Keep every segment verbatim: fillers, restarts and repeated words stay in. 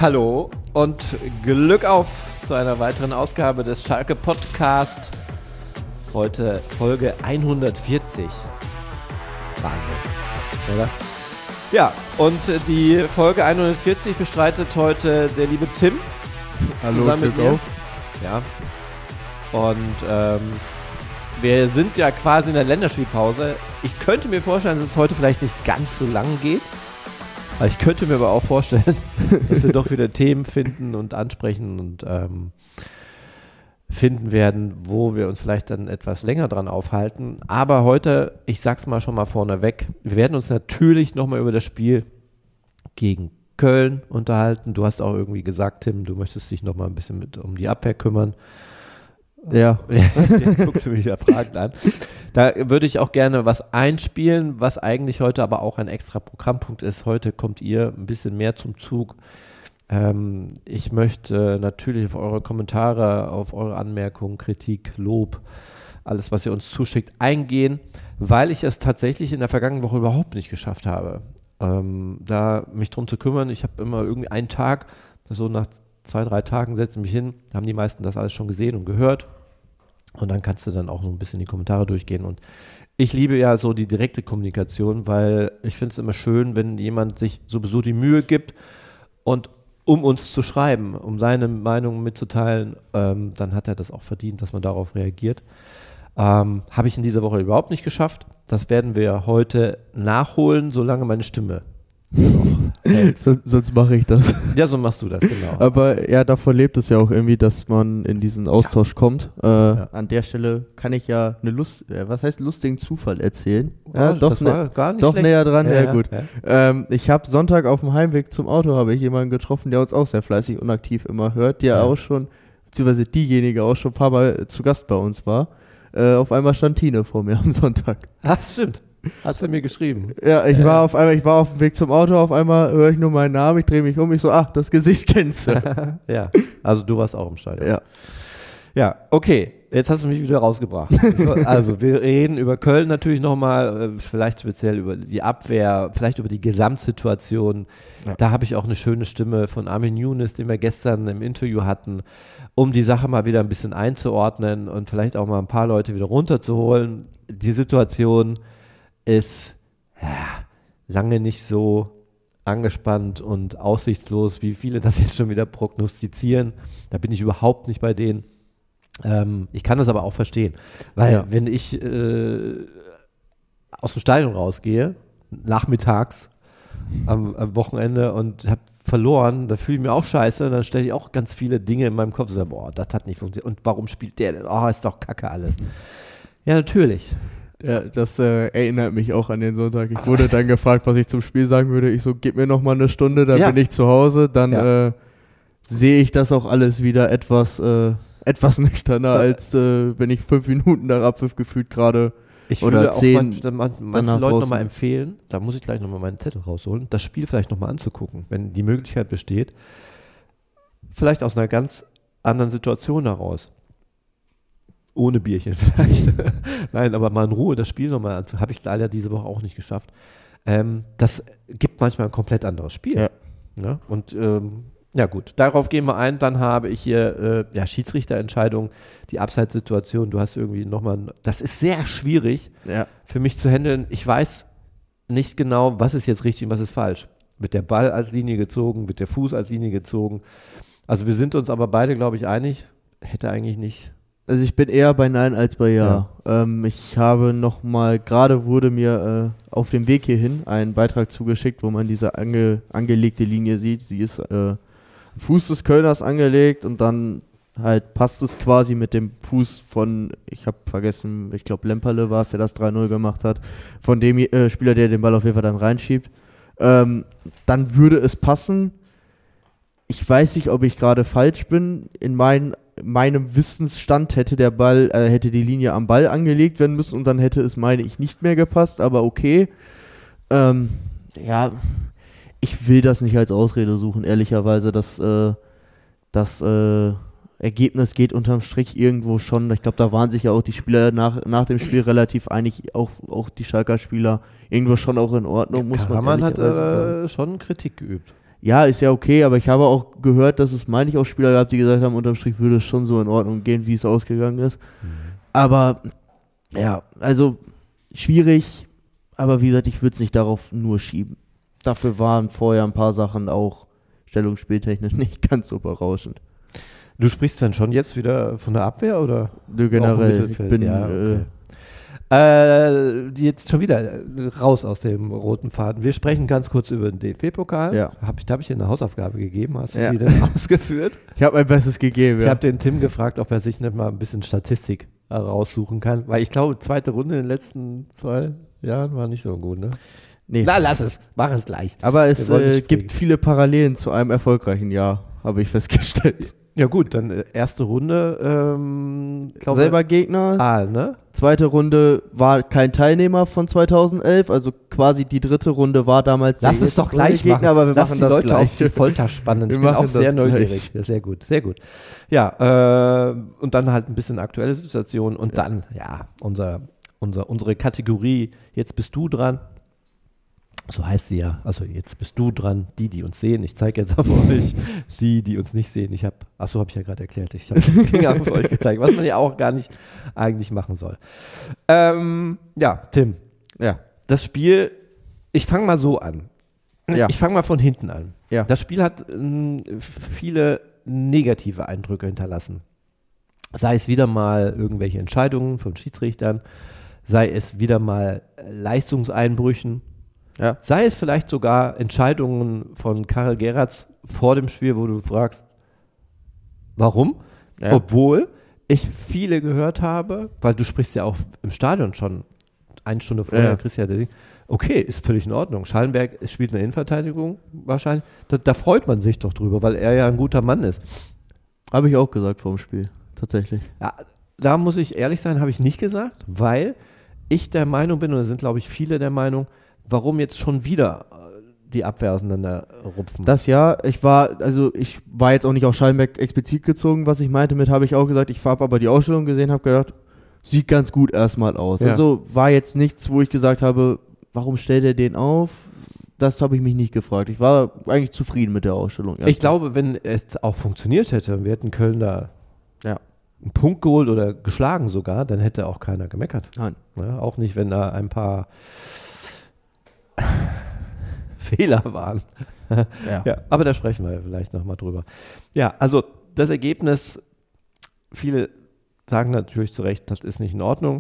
Hallo und Glück auf zu einer weiteren Ausgabe des Schalke Podcast. Heute Folge hundertvierzig. Wahnsinn, oder? Ja, und die Folge hundertvierzig bestreitet heute der liebe Tim. Hallo, zusammen Glück mit mir. auf. Ja. Und ähm, wir sind ja quasi in der Länderspielpause. Ich könnte mir vorstellen, dass es heute vielleicht nicht ganz so lang geht. Aber ich könnte mir aber auch vorstellen, dass wir doch wieder Themen finden und ansprechen und ähm, finden werden, wo wir uns vielleicht dann etwas länger dran aufhalten. Aber heute, ich sag's mal schon mal vorneweg, wir werden uns natürlich nochmal über das Spiel gegen Köln unterhalten. Du hast auch irgendwie gesagt, Tim, du möchtest dich nochmal ein bisschen mit um die Abwehr kümmern. Ja. Jetzt guckst du mich ja fragend an. Da würde ich auch gerne was einspielen, was eigentlich heute aber auch ein extra Programmpunkt ist. Heute kommt ihr ein bisschen mehr zum Zug. Ähm, ich möchte natürlich auf eure Kommentare, auf eure Anmerkungen, Kritik, Lob, alles, was ihr uns zuschickt, eingehen, weil ich es tatsächlich in der vergangenen Woche überhaupt nicht geschafft habe, ähm, da mich drum zu kümmern. Ich habe immer irgendwie einen Tag, so nach zwei, drei Tagen setze ich mich hin, haben die meisten das alles schon gesehen und gehört. Und dann kannst du dann auch so ein bisschen die Kommentare durchgehen. Und ich liebe ja so die direkte Kommunikation, weil ich finde es immer schön, wenn jemand sich sowieso die Mühe gibt und um uns zu schreiben, um seine Meinung mitzuteilen, ähm, dann hat er das auch verdient, dass man darauf reagiert. Ähm, habe ich in dieser Woche überhaupt nicht geschafft. Das werden wir heute nachholen, solange meine Stimme So, sonst mache ich das. Ja, so machst du das, genau. Aber ja, davon lebt es ja auch irgendwie, dass man in diesen Austausch ja. kommt. Äh, ja. An der Stelle kann ich ja eine Lust, äh, was heißt lustigen Zufall erzählen? Ja, oh, doch das ne, war gar nicht doch schlecht. näher dran, ja, ja gut. Ja. Ähm, ich habe Sonntag auf dem Heimweg zum Auto habe ich jemanden getroffen, der uns auch sehr fleißig und aktiv immer hört, der ja. auch schon, beziehungsweise diejenige auch schon ein paar Mal zu Gast bei uns war. Äh, auf einmal stand Tine vor mir am Sonntag. Ach, stimmt. Hast du mir geschrieben? Ja, ich äh. war auf einmal, ich war auf dem Weg zum Auto, auf einmal höre ich nur meinen Namen, ich drehe mich um, ich so, ach, das Gesicht kennst du. Ja, also du warst auch im Stadion. Ja. Ja, okay, jetzt hast du mich wieder rausgebracht. Also wir reden über Köln natürlich nochmal, vielleicht speziell über die Abwehr, vielleicht über die Gesamtsituation. Ja. Da habe ich auch eine schöne Stimme von Armin Younes, den wir gestern im Interview hatten, um die Sache mal wieder ein bisschen einzuordnen und vielleicht auch mal ein paar Leute wieder runterzuholen. Die Situation ist ja, lange nicht so angespannt und aussichtslos, wie viele das jetzt schon wieder prognostizieren. Da bin ich überhaupt nicht bei denen. Ähm, ich kann das aber auch verstehen, weil ja. wenn ich äh, aus dem Stadion rausgehe, nachmittags am, am Wochenende und habe verloren, da fühle ich mich auch scheiße, dann stelle ich auch ganz viele Dinge in meinem Kopf und sage, boah, das hat nicht funktioniert und warum spielt der denn? Oh, ist doch kacke alles. Ja, natürlich. Ja, das äh, erinnert mich auch an den Sonntag. Ich wurde dann gefragt, was ich zum Spiel sagen würde. Ich so, gib mir noch mal eine Stunde, dann ja. bin ich zu Hause. Dann ja. äh, sehe ich das auch alles wieder etwas, äh, etwas nüchterner, ja. als äh, wenn ich fünf Minuten nach Abpfiff gefühlt gerade oder zehn. Ich würde auch manch, manchen Leuten nochmal empfehlen, da muss ich gleich nochmal meinen Zettel rausholen, das Spiel vielleicht nochmal anzugucken, wenn die Möglichkeit besteht. Vielleicht aus einer ganz anderen Situation heraus. Ohne Bierchen vielleicht. Nein, aber mal in Ruhe das Spiel nochmal anzu. Habe ich leider diese Woche auch nicht geschafft. Ähm, das gibt manchmal ein komplett anderes Spiel. Ja. Ja, und ähm, ja gut, darauf gehen wir ein. Dann habe ich hier äh, ja, Schiedsrichterentscheidung, die Abseitssituation. Du hast irgendwie nochmal, das ist sehr schwierig ja. für mich zu handeln. Ich weiß nicht genau, was ist jetzt richtig und was ist falsch. Wird der Ball als Linie gezogen, wird der Fuß als Linie gezogen. Also wir sind uns aber beide, glaube ich, einig. Hätte eigentlich nicht. Also ich bin eher bei Nein als bei Ja. ja. Ähm, ich habe nochmal, gerade wurde mir äh, auf dem Weg hierhin ein Beitrag zugeschickt, wo man diese ange, angelegte Linie sieht. Sie ist äh, am Fuß des Kölners angelegt und dann halt passt es quasi mit dem Fuß von, ich habe vergessen, ich glaube Lemperle war es, der das drei null gemacht hat, von dem äh, Spieler, der den Ball auf jeden Fall dann reinschiebt. Ähm, dann würde es passen. Ich weiß nicht, ob ich gerade falsch bin. In meinen meinem Wissensstand hätte der Ball, äh, hätte die Linie am Ball angelegt werden müssen und dann hätte es, meine ich, nicht mehr gepasst, aber okay. Ähm, ja, ich will das nicht als Ausrede suchen, ehrlicherweise. Das, äh, das äh, Ergebnis geht unterm Strich irgendwo schon. Ich glaube, da waren sich ja auch die Spieler nach, nach dem Spiel relativ einig, auch, auch die Schalker Spieler irgendwo schon auch in Ordnung, muss man Karaman hat ehrlicherweise sagen. äh, schon Kritik geübt. Ja, ist ja okay, aber ich habe auch gehört, dass es, meine ich, auch Spieler gab, die gesagt haben, unterm Strich würde es schon so in Ordnung gehen, wie es ausgegangen ist. Mhm. Aber, ja, also schwierig, aber wie gesagt, ich würde es nicht darauf nur schieben. Dafür waren vorher ein paar Sachen auch stellungsspieltechnisch nicht ganz so berauschend. Du sprichst dann schon jetzt wieder von der Abwehr, oder? Nö, generell, ich bin... Ja, okay. äh, jetzt schon wieder raus aus dem roten Faden. Wir sprechen ganz kurz über den D F B-Pokal. Ja. Hab ich, da habe ich dir eine Hausaufgabe gegeben. Hast du ja. die denn ausgeführt? Ich habe mein Bestes gegeben, Ich ja. habe den Tim gefragt, ob er sich nicht mal ein bisschen Statistik raussuchen kann, weil ich glaube, zweite Runde in den letzten zwei Jahren war nicht so gut, ne? Nee. Na, lass es. Mach es gleich. Aber es äh, gibt viele Parallelen zu einem erfolgreichen Jahr, habe ich festgestellt. Ja gut, dann äh, erste Runde ähm, glaube, selber Gegner. Aal, ne? Zweite Runde war kein Teilnehmer von zweitausendelf, also quasi die dritte Runde war damals Lass es doch gleich Gegner, machen. aber wir Lass machen die das Leute gleich. auf die Folter spannen. Ich Wir bin auch machen sehr das neugierig. Ja, sehr gut, sehr gut. Ja, äh, und dann halt ein bisschen aktuelle Situation und Ja. dann, ja, unser, unser, unsere Kategorie, jetzt bist du dran. So heißt sie ja. Also jetzt bist du dran, die, die uns sehen. Ich zeige jetzt auf euch, die, die uns nicht sehen. Ich habe, achso, habe ich ja gerade erklärt. Ich habe den Finger auf euch gezeigt, was man ja auch gar nicht eigentlich machen soll. Ähm, ja, Tim. Ja. Das Spiel, ich fange mal so an. Ja. Ich fange mal von hinten an. Ja. Das Spiel hat ähm, viele negative Eindrücke hinterlassen. Sei es wieder mal irgendwelche Entscheidungen von Schiedsrichtern, sei es wieder mal Leistungseinbrüchen, Ja. sei es vielleicht sogar Entscheidungen von Karel Geratz vor dem Spiel, wo du fragst, warum? Ja. Obwohl ich viele gehört habe, weil du sprichst ja auch im Stadion schon eine Stunde vorher, Ja. Christian, der okay, ist völlig in Ordnung. Schallenberg spielt eine Innenverteidigung wahrscheinlich. Da, da freut man sich doch drüber, weil er ja ein guter Mann ist. Habe ich auch gesagt vor dem Spiel, tatsächlich. Ja, da muss ich ehrlich sein, habe ich nicht gesagt, weil ich der Meinung bin, und da sind, glaube ich, viele der Meinung, warum jetzt schon wieder die Abwehr auseinanderrupfen. Das ja, ich war, also ich war jetzt auch nicht auf Schallenberg explizit gezogen, was ich meinte mit, habe ich auch gesagt, ich habe aber die Ausstellung gesehen, habe gedacht, sieht ganz gut erstmal aus. Ja. Also war jetzt nichts, wo ich gesagt habe, warum stellt er den auf? Das habe ich mich nicht gefragt. Ich war eigentlich zufrieden mit der Ausstellung. Ich erstmal. glaube, wenn es auch funktioniert hätte und wir hätten Köln da Ja. einen Punkt geholt oder geschlagen sogar, dann hätte auch keiner gemeckert. Nein. Ja, auch nicht, wenn da ein paar Fehler waren. Ja. Ja, aber da sprechen wir vielleicht nochmal drüber. Ja, also das Ergebnis, viele sagen natürlich zu Recht, das ist nicht in Ordnung.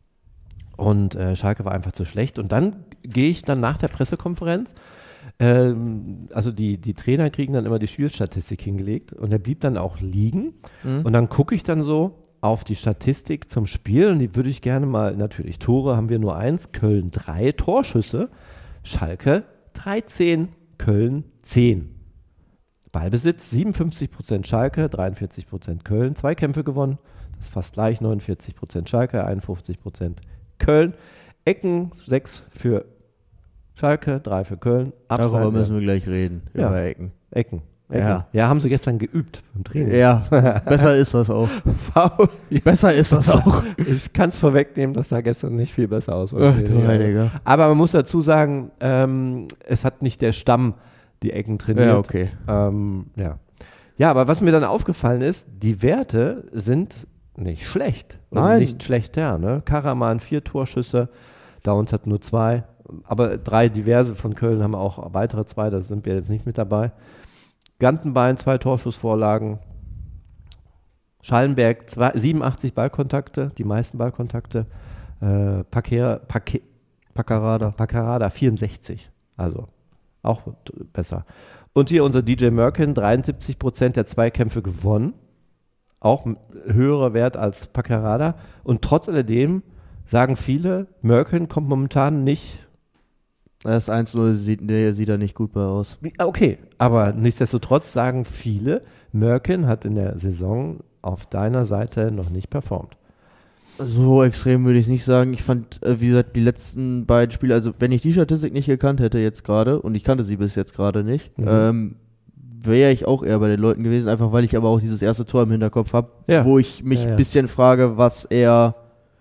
Und äh, Schalke war einfach zu schlecht. Und dann gehe ich dann nach der Pressekonferenz, ähm, also die, die Trainer kriegen dann immer die Spielstatistik hingelegt und der blieb dann auch liegen. Mhm. Und dann gucke ich dann so auf die Statistik zum Spiel und die würde ich gerne mal, natürlich Tore haben wir nur eins, Köln drei, Torschüsse, Schalke dreizehn, Köln zehn. Ballbesitz siebenundfünfzig Prozent Schalke, dreiundvierzig Prozent Köln, Zweikämpfe gewonnen, das ist fast gleich, neunundvierzig Prozent Schalke, einundfünfzig Prozent Köln, Ecken sechs für Schalke, drei für Köln. Darüber Abseits, müssen wir gleich reden, Ja. über Ecken. Ecken. Ecken. Ja. Ja, haben sie gestern geübt im Training. Ja, besser ist das auch. Foul. Besser ist das auch. Ich kann es vorwegnehmen, dass da gestern nicht viel besser aussah. Ach du Heiliger. Aber man muss dazu sagen, ähm, es hat nicht der Stamm die Ecken trainiert. Ja, okay. Ähm, ja. ja, aber was mir dann aufgefallen ist, die Werte sind nicht schlecht. Oder Nein. nicht schlechter. Ne? Karaman vier Torschüsse, Downs hat nur zwei. Aber drei diverse von Köln haben auch weitere zwei, da sind wir jetzt nicht mit dabei. Gantenbein, zwei Torschussvorlagen. Schallenberg, zwei, siebenundachtzig Ballkontakte, die meisten Ballkontakte. Äh, Paquera, Paque, Paccarada. Paccarada, vierundsechzig. Also auch t- besser. Und hier unser D J Merkin, dreiundsiebzig Prozent der Zweikämpfe gewonnen. Auch m- höherer Wert als Paccarada. Und trotz alledem sagen viele, Merkin kommt momentan nicht. Das eins null sieht, nee, sieht da nicht gut bei aus. Okay, aber nichtsdestotrotz sagen viele, Merkin hat in der Saison auf deiner Seite noch nicht performt. So extrem würde ich es nicht sagen. Ich fand, äh, wie gesagt, die letzten beiden Spiele, also wenn ich die Statistik nicht gekannt hätte jetzt gerade, und ich kannte sie bis jetzt gerade nicht, Mhm. ähm, wäre ich auch eher bei den Leuten gewesen, einfach weil ich aber auch dieses erste Tor im Hinterkopf habe, Ja. wo ich mich Ja, ein ja. bisschen frage, was er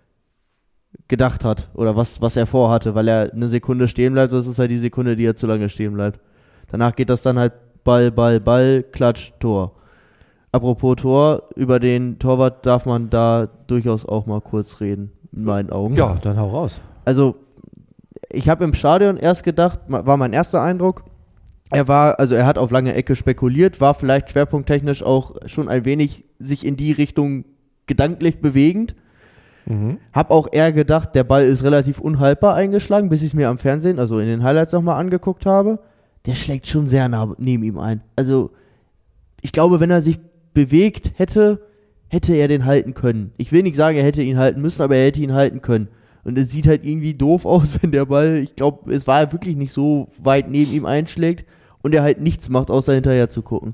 gedacht hat oder was, was er vorhatte, weil er eine Sekunde stehen bleibt, das ist halt die Sekunde, die er zu lange stehen bleibt. Danach geht das dann halt Ball, Ball, Ball, Klatsch, Tor. Apropos Tor, über den Torwart darf man da durchaus auch mal kurz reden, in meinen Augen. Ja, dann hau raus. Also, ich habe im Stadion erst gedacht, war mein erster Eindruck, er war, also er hat auf lange Ecke spekuliert, war vielleicht schwerpunkttechnisch auch schon ein wenig sich in die Richtung gedanklich bewegend. Mhm. Hab auch eher gedacht, der Ball ist relativ unhaltbar eingeschlagen, bis ich es mir am Fernsehen, also in den Highlights nochmal angeguckt habe. Der schlägt schon sehr nah neben ihm ein. Also, ich glaube, wenn er sich bewegt hätte, hätte er den halten können. Ich will nicht sagen, er hätte ihn halten müssen, aber er hätte ihn halten können. Und es sieht halt irgendwie doof aus, wenn der Ball, ich glaube, es war wirklich nicht so weit neben ihm einschlägt und er halt nichts macht, außer hinterher zu gucken.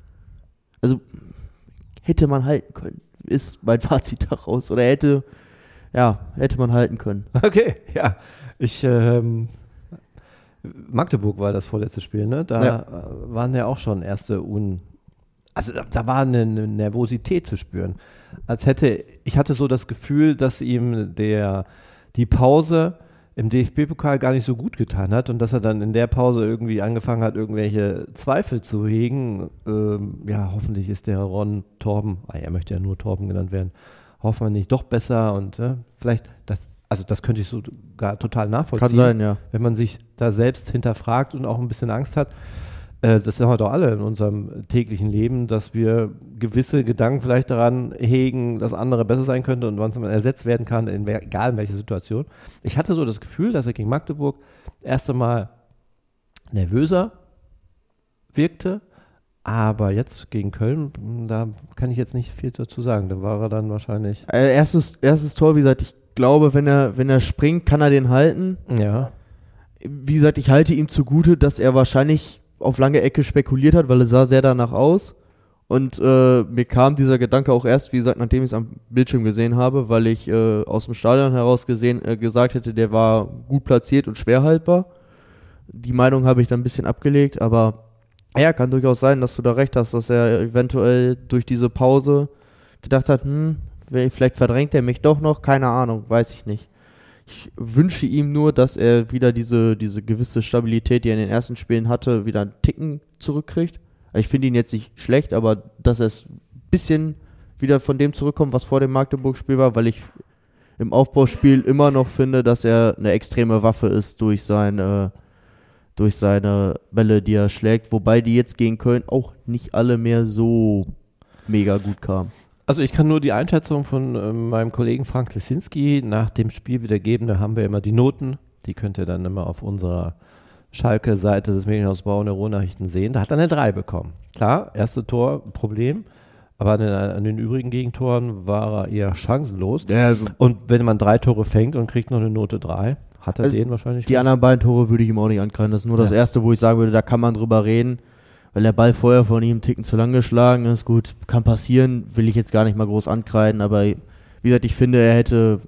Also, hätte man halten können, ist mein Fazit daraus. Oder hätte, ja, hätte man halten können. Okay, ja. Ich, ähm, Magdeburg war das vorletzte Spiel, ne? Da ja. waren ja auch schon erste Un... Also da, da war eine, eine Nervosität zu spüren. Als hätte, ich hatte so das Gefühl, dass ihm der, die Pause im D F B-Pokal gar nicht so gut getan hat und dass er dann in der Pause irgendwie angefangen hat, irgendwelche Zweifel zu hegen. Ähm, ja, hoffentlich ist der Ron Torben, ah, er möchte ja nur Torben genannt werden, hoffen wir nicht doch besser und äh, vielleicht, das, also das könnte ich sogar total nachvollziehen. Kann sein, ja. Wenn man sich da selbst hinterfragt und auch ein bisschen Angst hat. Das haben wir doch alle in unserem täglichen Leben, dass wir gewisse Gedanken vielleicht daran hegen, dass andere besser sein könnte und wann man ersetzt werden kann, in, egal in welcher Situation. Ich hatte so das Gefühl, dass er gegen Magdeburg erst einmal nervöser wirkte, aber jetzt gegen Köln, da kann ich jetzt nicht viel dazu sagen. Da war er dann wahrscheinlich... Äh, erstes, erstes Tor, wie gesagt, ich glaube, wenn er, wenn er springt, kann er den halten. Ja. Wie gesagt, ich halte ihm zugute, dass er wahrscheinlich auf lange Ecke spekuliert hat, weil es sah sehr danach aus und äh, mir kam dieser Gedanke auch erst, wie gesagt, nachdem ich es am Bildschirm gesehen habe, weil ich äh, aus dem Stadion heraus gesehen, äh, gesagt hätte, der war gut platziert und schwer haltbar. Die Meinung habe ich dann ein bisschen abgelegt, aber ja, kann durchaus sein, dass du da recht hast, dass er eventuell durch diese Pause gedacht hat, hm, vielleicht verdrängt er mich doch noch, keine Ahnung, weiß ich nicht. Ich wünsche ihm nur, dass er wieder diese, diese gewisse Stabilität, die er in den ersten Spielen hatte, wieder einen Ticken zurückkriegt. Ich finde ihn jetzt nicht schlecht, aber dass er es ein bisschen wieder von dem zurückkommt, was vor dem Magdeburg-Spiel war, weil ich im Aufbauspiel immer noch finde, dass er eine extreme Waffe ist durch seine, durch seine Bälle, die er schlägt. Wobei die jetzt gegen Köln auch nicht alle mehr so mega gut kamen. Also ich kann nur die Einschätzung von äh, meinem Kollegen Frank Lesinski nach dem Spiel wiedergeben. Da haben wir immer die Noten. Die könnt ihr dann immer auf unserer Schalke-Seite des Medienhaus Bau und der Ruhrnachrichten sehen. Da hat er eine drei bekommen. Klar, erste Tor, Problem. Aber an den, an den übrigen Gegentoren war er eher chancenlos. Ja, also und wenn man drei Tore fängt und kriegt noch eine Note drei, hat er also den wahrscheinlich. Die gut. Anderen beiden Tore würde ich ihm auch nicht ankreiden. Das ist nur das ja. erste, wo ich sagen würde, da kann man drüber reden. Weil der Ball vorher von ihm einen Ticken zu lang geschlagen ist, gut, kann passieren, will ich jetzt gar nicht mal groß ankreiden, aber wie gesagt, ich finde, er hätte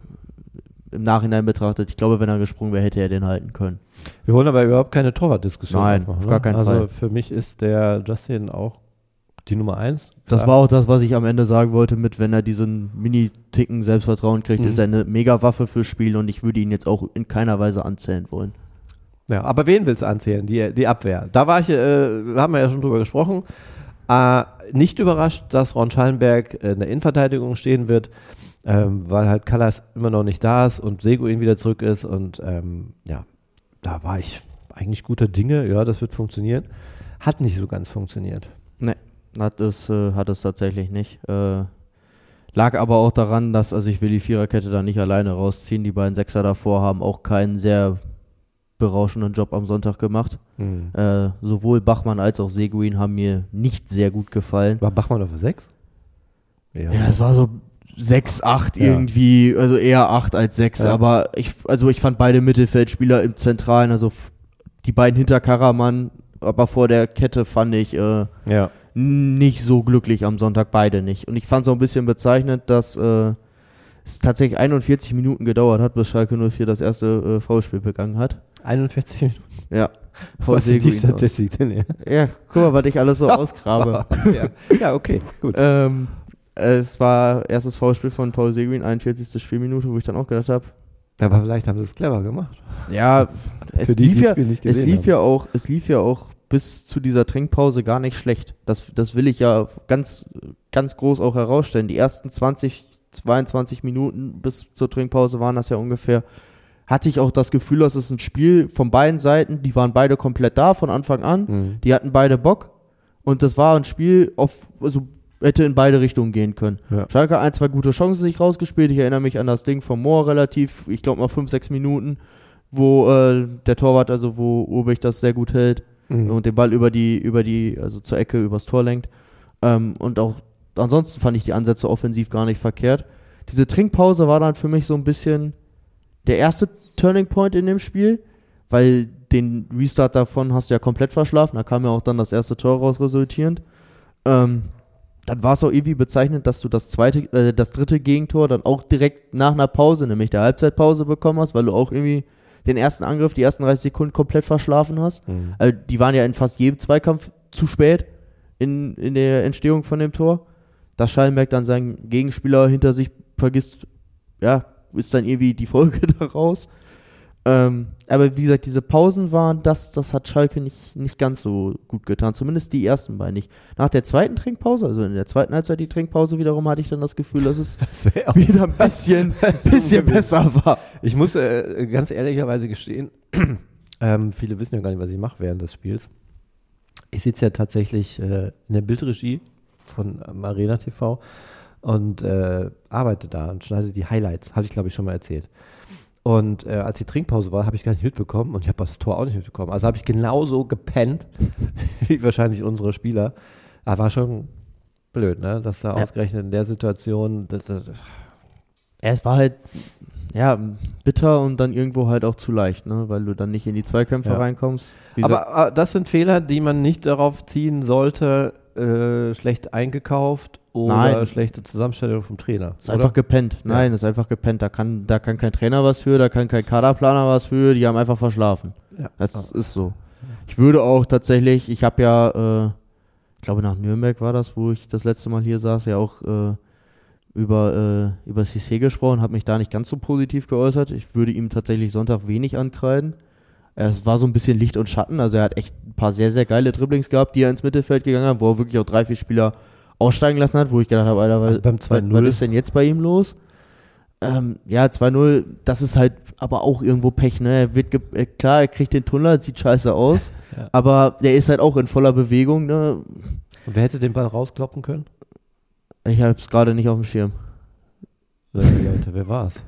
im Nachhinein betrachtet, ich glaube, wenn er gesprungen wäre, hätte er den halten können. Wir wollen aber überhaupt keine Torwartdiskussion Nein, aufmachen, auf gar keinen also Fall. Also für mich ist der Justin auch die Nummer eins. Das war auch das, was ich am Ende sagen wollte mit, wenn er diesen Mini-Ticken Selbstvertrauen kriegt, mhm. ist er eine Mega-Waffe fürs Spiel und ich würde ihn jetzt auch in keiner Weise anzählen wollen. Ja, aber wen willst du anzählen? Die, die Abwehr. Da war ich, äh, haben wir ja schon drüber gesprochen. Äh, nicht überrascht, dass Ron Schallenberg in der Innenverteidigung stehen wird, ähm, weil halt Kallas immer noch nicht da ist und Seguin wieder zurück ist. Und ähm, ja, da war ich eigentlich guter Dinge. Ja, das wird funktionieren. Hat nicht so ganz funktioniert. Nee, hat es, äh, hat es tatsächlich nicht. Äh, lag aber auch daran, dass, also ich will die Viererkette da nicht alleine rausziehen. Die beiden Sechser davor haben auch keinen sehr berauschenden Job am Sonntag gemacht. Mhm. Äh, sowohl Bachmann als auch Seguin haben mir nicht sehr gut gefallen. War Bachmann auf sechs? Ja, ja, es war so sechs, acht ja. irgendwie, also eher acht als sechs, ja. aber ich, also ich fand beide Mittelfeldspieler im Zentralen, also f- die beiden hinter Karaman, aber vor der Kette fand ich äh, ja. nicht so glücklich am Sonntag, beide nicht. Und ich fand es auch ein bisschen bezeichnend, dass äh, es tatsächlich einundvierzig Minuten gedauert hat, bis Schalke null vier das erste äh, Foulspiel begangen hat. einundvierzig Minuten? Ja. Was ist die Statistik denn hier? Ja, guck mal, was ich alles so ausgrabe. ja. ja, okay, gut. ähm, es war erstes Foulspiel von Paul Seguin, einundvierzigste Spielminute, wo ich dann auch gedacht habe, aber vielleicht haben sie es clever gemacht. Ja, es Für die, lief die ja, Spiel nicht es gesehen lief haben. ja auch, es lief ja auch bis zu dieser Trinkpause gar nicht schlecht. Das, das will ich ja ganz, ganz groß auch herausstellen. Die ersten zwanzig, zweiundzwanzig Minuten bis zur Trinkpause waren das ja ungefähr, hatte ich auch das Gefühl, dass es ein Spiel von beiden Seiten, die waren beide komplett da von Anfang an, mhm. die hatten beide Bock und das war ein Spiel, auf, also hätte in beide Richtungen gehen können. Ja. Schalke ein, zwei gute Chancen sich rausgespielt, ich erinnere mich an das Ding von Mohr relativ, ich glaube mal fünf, sechs Minuten, wo äh, der Torwart, also wo Urbich das sehr gut hält mhm. und den Ball über die, über die, also zur Ecke, übers Tor lenkt. Ähm, und auch ansonsten fand ich die Ansätze offensiv gar nicht verkehrt. Diese Trinkpause war dann für mich so ein bisschen der erste Turning Point in dem Spiel, weil den Restart davon hast du ja komplett verschlafen, da kam ja auch dann das erste Tor raus resultierend. Ähm, dann war es auch irgendwie bezeichnend, dass du das zweite, äh, das dritte Gegentor dann auch direkt nach einer Pause, nämlich der Halbzeitpause bekommen hast, weil du auch irgendwie den ersten Angriff, die ersten dreißig Sekunden komplett verschlafen hast. Mhm. Also die waren ja in fast jedem Zweikampf zu spät in, in der Entstehung von dem Tor. Dass Schallenberg dann seinen Gegenspieler hinter sich vergisst, ja, ist dann irgendwie die Folge daraus. Ähm, aber wie gesagt, diese Pausen waren, das, das hat Schalke nicht, nicht ganz so gut getan, zumindest die ersten beiden nicht. Nach der zweiten Trinkpause, also in der zweiten Halbzeit die Trinkpause wiederum, hatte ich dann das Gefühl, dass es das wieder ein bisschen, bisschen besser war. Ich muss äh, ganz ehrlicherweise gestehen, ähm, viele wissen ja gar nicht, was ich mache während des Spiels. Ich sitze ja tatsächlich äh, in der Bildregie von ähm, Arena T V und äh, arbeite da und schneide die Highlights, habe ich glaube ich schon mal erzählt. Und äh, als die Trinkpause war, habe ich gar nicht mitbekommen und ich habe das Tor auch nicht mitbekommen. Also habe ich genauso gepennt wie wahrscheinlich unsere Spieler. Aber war schon blöd, ne? Dass da ja. ausgerechnet in der Situation das, das ja, es war halt ja bitter und dann irgendwo halt auch zu leicht, ne? Weil du dann nicht in die Zweikämpfe ja. reinkommst. Wie aber, aber das sind Fehler, die man nicht darauf ziehen sollte, äh, schlecht eingekauft oder Nein. schlechte Zusammenstellung vom Trainer. Ist oder? einfach gepennt. Nein, ja. ist einfach gepennt. Da kann, da kann kein Trainer was für, da kann kein Kaderplaner was für, die haben einfach verschlafen. Ja. Das ja. ist so. Ich würde auch tatsächlich, ich habe ja, äh, ich glaube nach Nürnberg war das, wo ich das letzte Mal hier saß, ja auch äh, über, äh, über Cissé gesprochen, habe mich da nicht ganz so positiv geäußert. Ich würde ihm tatsächlich Sonntag wenig ankreiden. Es war so ein bisschen Licht und Schatten, also er hat echt ein paar sehr, sehr geile Dribblings gehabt, die er ins Mittelfeld gegangen hat, wo er wirklich auch drei, vier Spieler aussteigen lassen hat, wo ich gedacht habe, Alter, was, also beim zwei null. Was ist denn jetzt bei ihm los? Ähm, ja, zwei null, das ist halt aber auch irgendwo Pech, ne? Er wird ge- äh, klar, er kriegt den Tunnel, sieht scheiße aus, ja. aber der ist halt auch in voller Bewegung, ne? Und wer hätte den Ball rauskloppen können? Ich hab's gerade nicht auf dem Schirm. Leute, wer war's?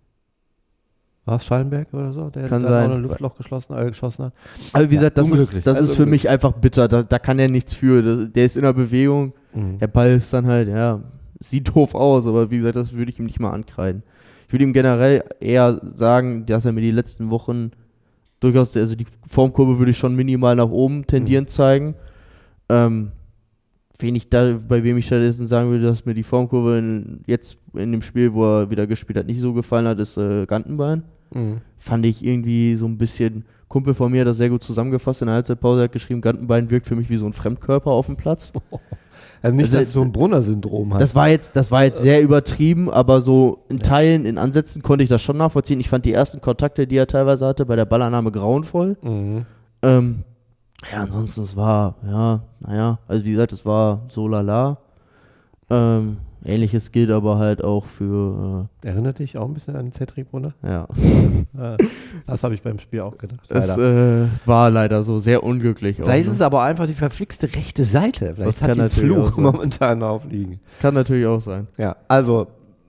War es Schallenberg oder so, der kann da sein. auch ein Luftloch geschlossen, äh, geschossen hat? Aber wie ja, gesagt, das ist, das also ist für mich einfach bitter. Da, da kann er nichts für. Das, der ist in der Bewegung. Mhm. Der Ball ist dann halt, ja, sieht doof aus, aber wie gesagt, das würde ich ihm nicht mal ankreiden. Ich würde ihm generell eher sagen, dass er mir die letzten Wochen durchaus, also die Formkurve würde ich schon minimal nach oben tendieren mhm. zeigen. Ähm, wen ich da, bei wem ich stattdessen sagen würde, dass mir die Formkurve in, jetzt in dem Spiel, wo er wieder gespielt hat, nicht so gefallen hat, ist äh, Gantenbein. Mhm. Fand ich irgendwie so ein bisschen, Kumpel von mir hat das sehr gut zusammengefasst in der Halbzeitpause, hat geschrieben, Gantenbein wirkt für mich wie so ein Fremdkörper auf dem Platz. Also nicht, also, dass so ein Brunner-Syndrom hat. Das war jetzt, das war jetzt sehr übertrieben, aber so in Teilen, in Ansätzen konnte ich das schon nachvollziehen. Ich fand die ersten Kontakte, die er teilweise hatte, bei der Ballannahme grauenvoll. Mhm. Ähm, ja, ansonsten, es war, ja, naja, also wie gesagt, es war so lala. Ähm, Ähnliches gilt aber halt auch für... Äh, Erinnert dich auch ein bisschen an Cedric Brunner? Ja. Das habe ich beim Spiel auch gedacht. Es äh, war leider so sehr unglücklich. Vielleicht auch, ist ne? es aber einfach die verflixte rechte Seite. Vielleicht das hat die Fluch momentan aufliegen. Das kann natürlich auch sein. Ja, also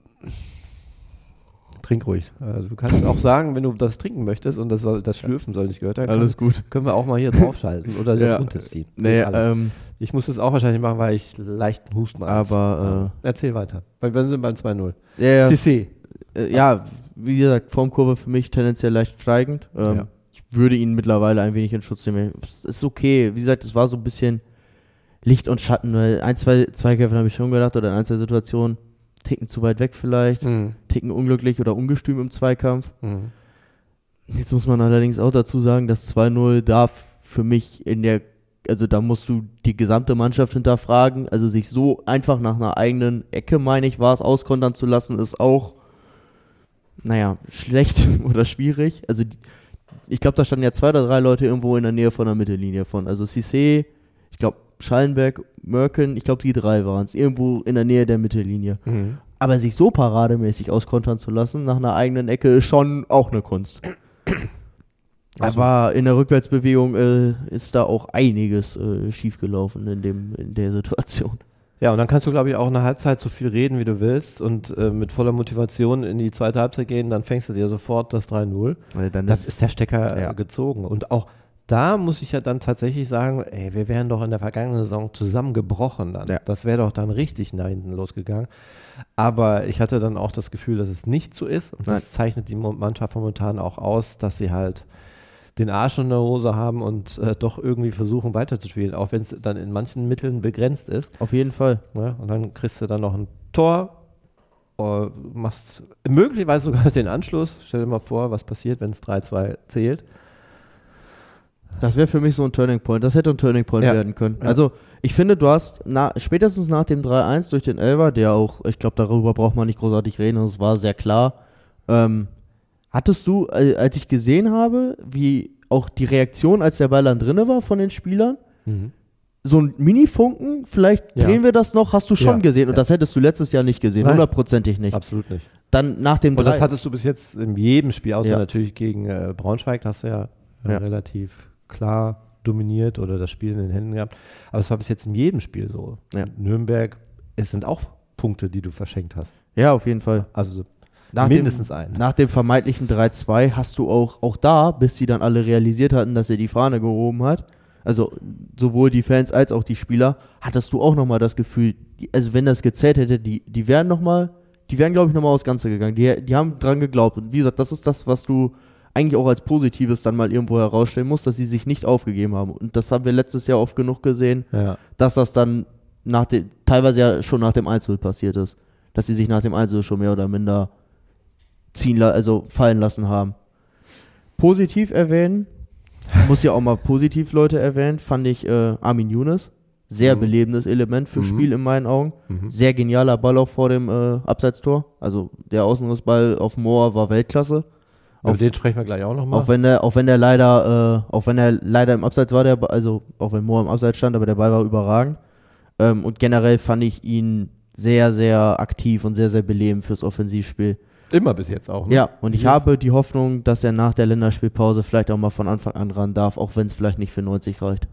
trink ruhig. Also du kannst auch sagen, wenn du das trinken möchtest und das, soll, das Schlürfen soll nicht gehört werden. Alles können, gut. Können wir auch mal hier draufschalten oder das ja. runterziehen. Nee, ähm, ich muss das auch wahrscheinlich machen, weil ich leichten Husten habe. Aber äh, erzähl weiter. Weil wir sind beim zwei null. Ja, ja. Cissé. Äh, ja, wie gesagt, Formkurve für mich tendenziell leicht steigend. Ähm, ja. Ich würde ihn mittlerweile ein wenig in Schutz nehmen. Es ist okay. Wie gesagt, es war so ein bisschen Licht und Schatten. Weil ein, zwei Zweikämpfe habe ich schon gedacht oder in ein, zwei Situationen ticken zu weit weg vielleicht, mhm. ticken unglücklich oder ungestüm im Zweikampf. Mhm. Jetzt muss man allerdings auch dazu sagen, dass zwei null darf für mich in der, also da musst du die gesamte Mannschaft hinterfragen, also sich so einfach nach einer eigenen Ecke, meine ich, war es, auskontern zu lassen, ist auch, naja, schlecht oder schwierig. Also die, ich glaube, da standen ja zwei oder drei Leute irgendwo in der Nähe von der Mittellinie von. Also Cissé, ich glaube Schallenberg, Mörken, ich glaube die drei waren es, irgendwo in der Nähe der Mittellinie. Mhm. Aber sich so parademäßig auskontern zu lassen nach einer eigenen Ecke ist schon auch eine Kunst. Also, Aber in der Rückwärtsbewegung äh, ist da auch einiges äh, schiefgelaufen in, dem, in der Situation. ja, und dann kannst du, glaube ich, auch eine Halbzeit so viel reden, wie du willst und äh, mit voller Motivation in die zweite Halbzeit gehen, dann fängst du dir sofort das drei null. Weil dann Das ist, ist der Stecker ja. äh, gezogen. Und auch da muss ich ja dann tatsächlich sagen, ey, wir wären doch in der vergangenen Saison zusammengebrochen dann. Ja. Das wäre doch dann richtig nach hinten losgegangen. Aber ich hatte dann auch das Gefühl, dass es nicht so ist. Und das Nein. zeichnet die Mo- Mannschaft momentan auch aus, dass sie halt den Arsch in der Hose haben und äh, doch irgendwie versuchen weiterzuspielen, auch wenn es dann in manchen Mitteln begrenzt ist. auf jeden Fall. Ne? Und dann kriegst du dann noch ein Tor, äh, machst möglicherweise sogar den Anschluss. Stell dir mal vor, was passiert, wenn es drei zwei zählt. Das wäre für mich so ein Turning Point. Das hätte ein Turning Point Ja. werden können. Ja. Also ich finde, du hast na, spätestens nach dem drei eins durch den Elfer, der auch, ich glaube, darüber braucht man nicht großartig reden, das war sehr klar. Ähm, hattest du, äh, als ich gesehen habe, wie auch die Reaktion, als der Ball dann drinne war von den Spielern, Mhm. so ein Mini-Funken, vielleicht Ja. drehen wir das noch, hast du schon Ja. gesehen. Und Ja. das hättest du letztes Jahr nicht gesehen, Nein. hundertprozentig nicht. Absolut nicht. Dann nach dem Und das drei hattest du bis jetzt in jedem Spiel, außer Ja. natürlich gegen äh, Braunschweig, da hast du ja, äh, Ja. relativ klar dominiert oder das Spiel in den Händen gehabt. Aber es war bis jetzt in jedem Spiel so. Ja. Nürnberg, es sind auch Punkte, die du verschenkt hast. Ja, auf jeden Fall. Also Nach mindestens dem, einen. Nach dem vermeintlichen drei zwei hast du auch, auch da, bis sie dann alle realisiert hatten, dass er die Fahne gehoben hat, also sowohl die Fans als auch die Spieler, hattest du auch nochmal das Gefühl, die, also wenn das gezählt hätte, die, die wären nochmal, die wären glaube ich nochmal aufs Ganze gegangen. Die, die haben dran geglaubt. Und wie gesagt, das ist das, was du eigentlich auch als Positives dann mal irgendwo herausstellen musst, dass sie sich nicht aufgegeben haben. Und das haben wir letztes Jahr oft genug gesehen, Ja. dass das dann nach dem, teilweise ja schon nach dem eins null passiert ist. Dass sie sich nach dem eins null schon mehr oder minder ziehen, la- also fallen lassen haben. Positiv erwähnen, muss ja auch mal positiv Leute erwähnen, fand ich äh, Armin Younes. Sehr Mhm. belebendes Element für Mhm. Spiel in meinen Augen. Mhm. Sehr genialer Ball auch vor dem äh, Abseitstor. Also der Außenrissball auf Mohr war Weltklasse. Über Auf- den sprechen wir gleich auch nochmal. Auch wenn der, auch wenn der leider, äh, auch wenn er leider im Abseits war, der, Ba- also auch wenn Mohr im Abseits stand, aber der Ball war überragend. Ähm, und generell fand ich ihn sehr, sehr aktiv und sehr, sehr belebend fürs Offensivspiel. Immer bis jetzt auch. Ne? Ja, und ich Yes. habe die Hoffnung, dass er nach der Länderspielpause vielleicht auch mal von Anfang an ran darf, auch wenn es vielleicht nicht für neunzig reicht.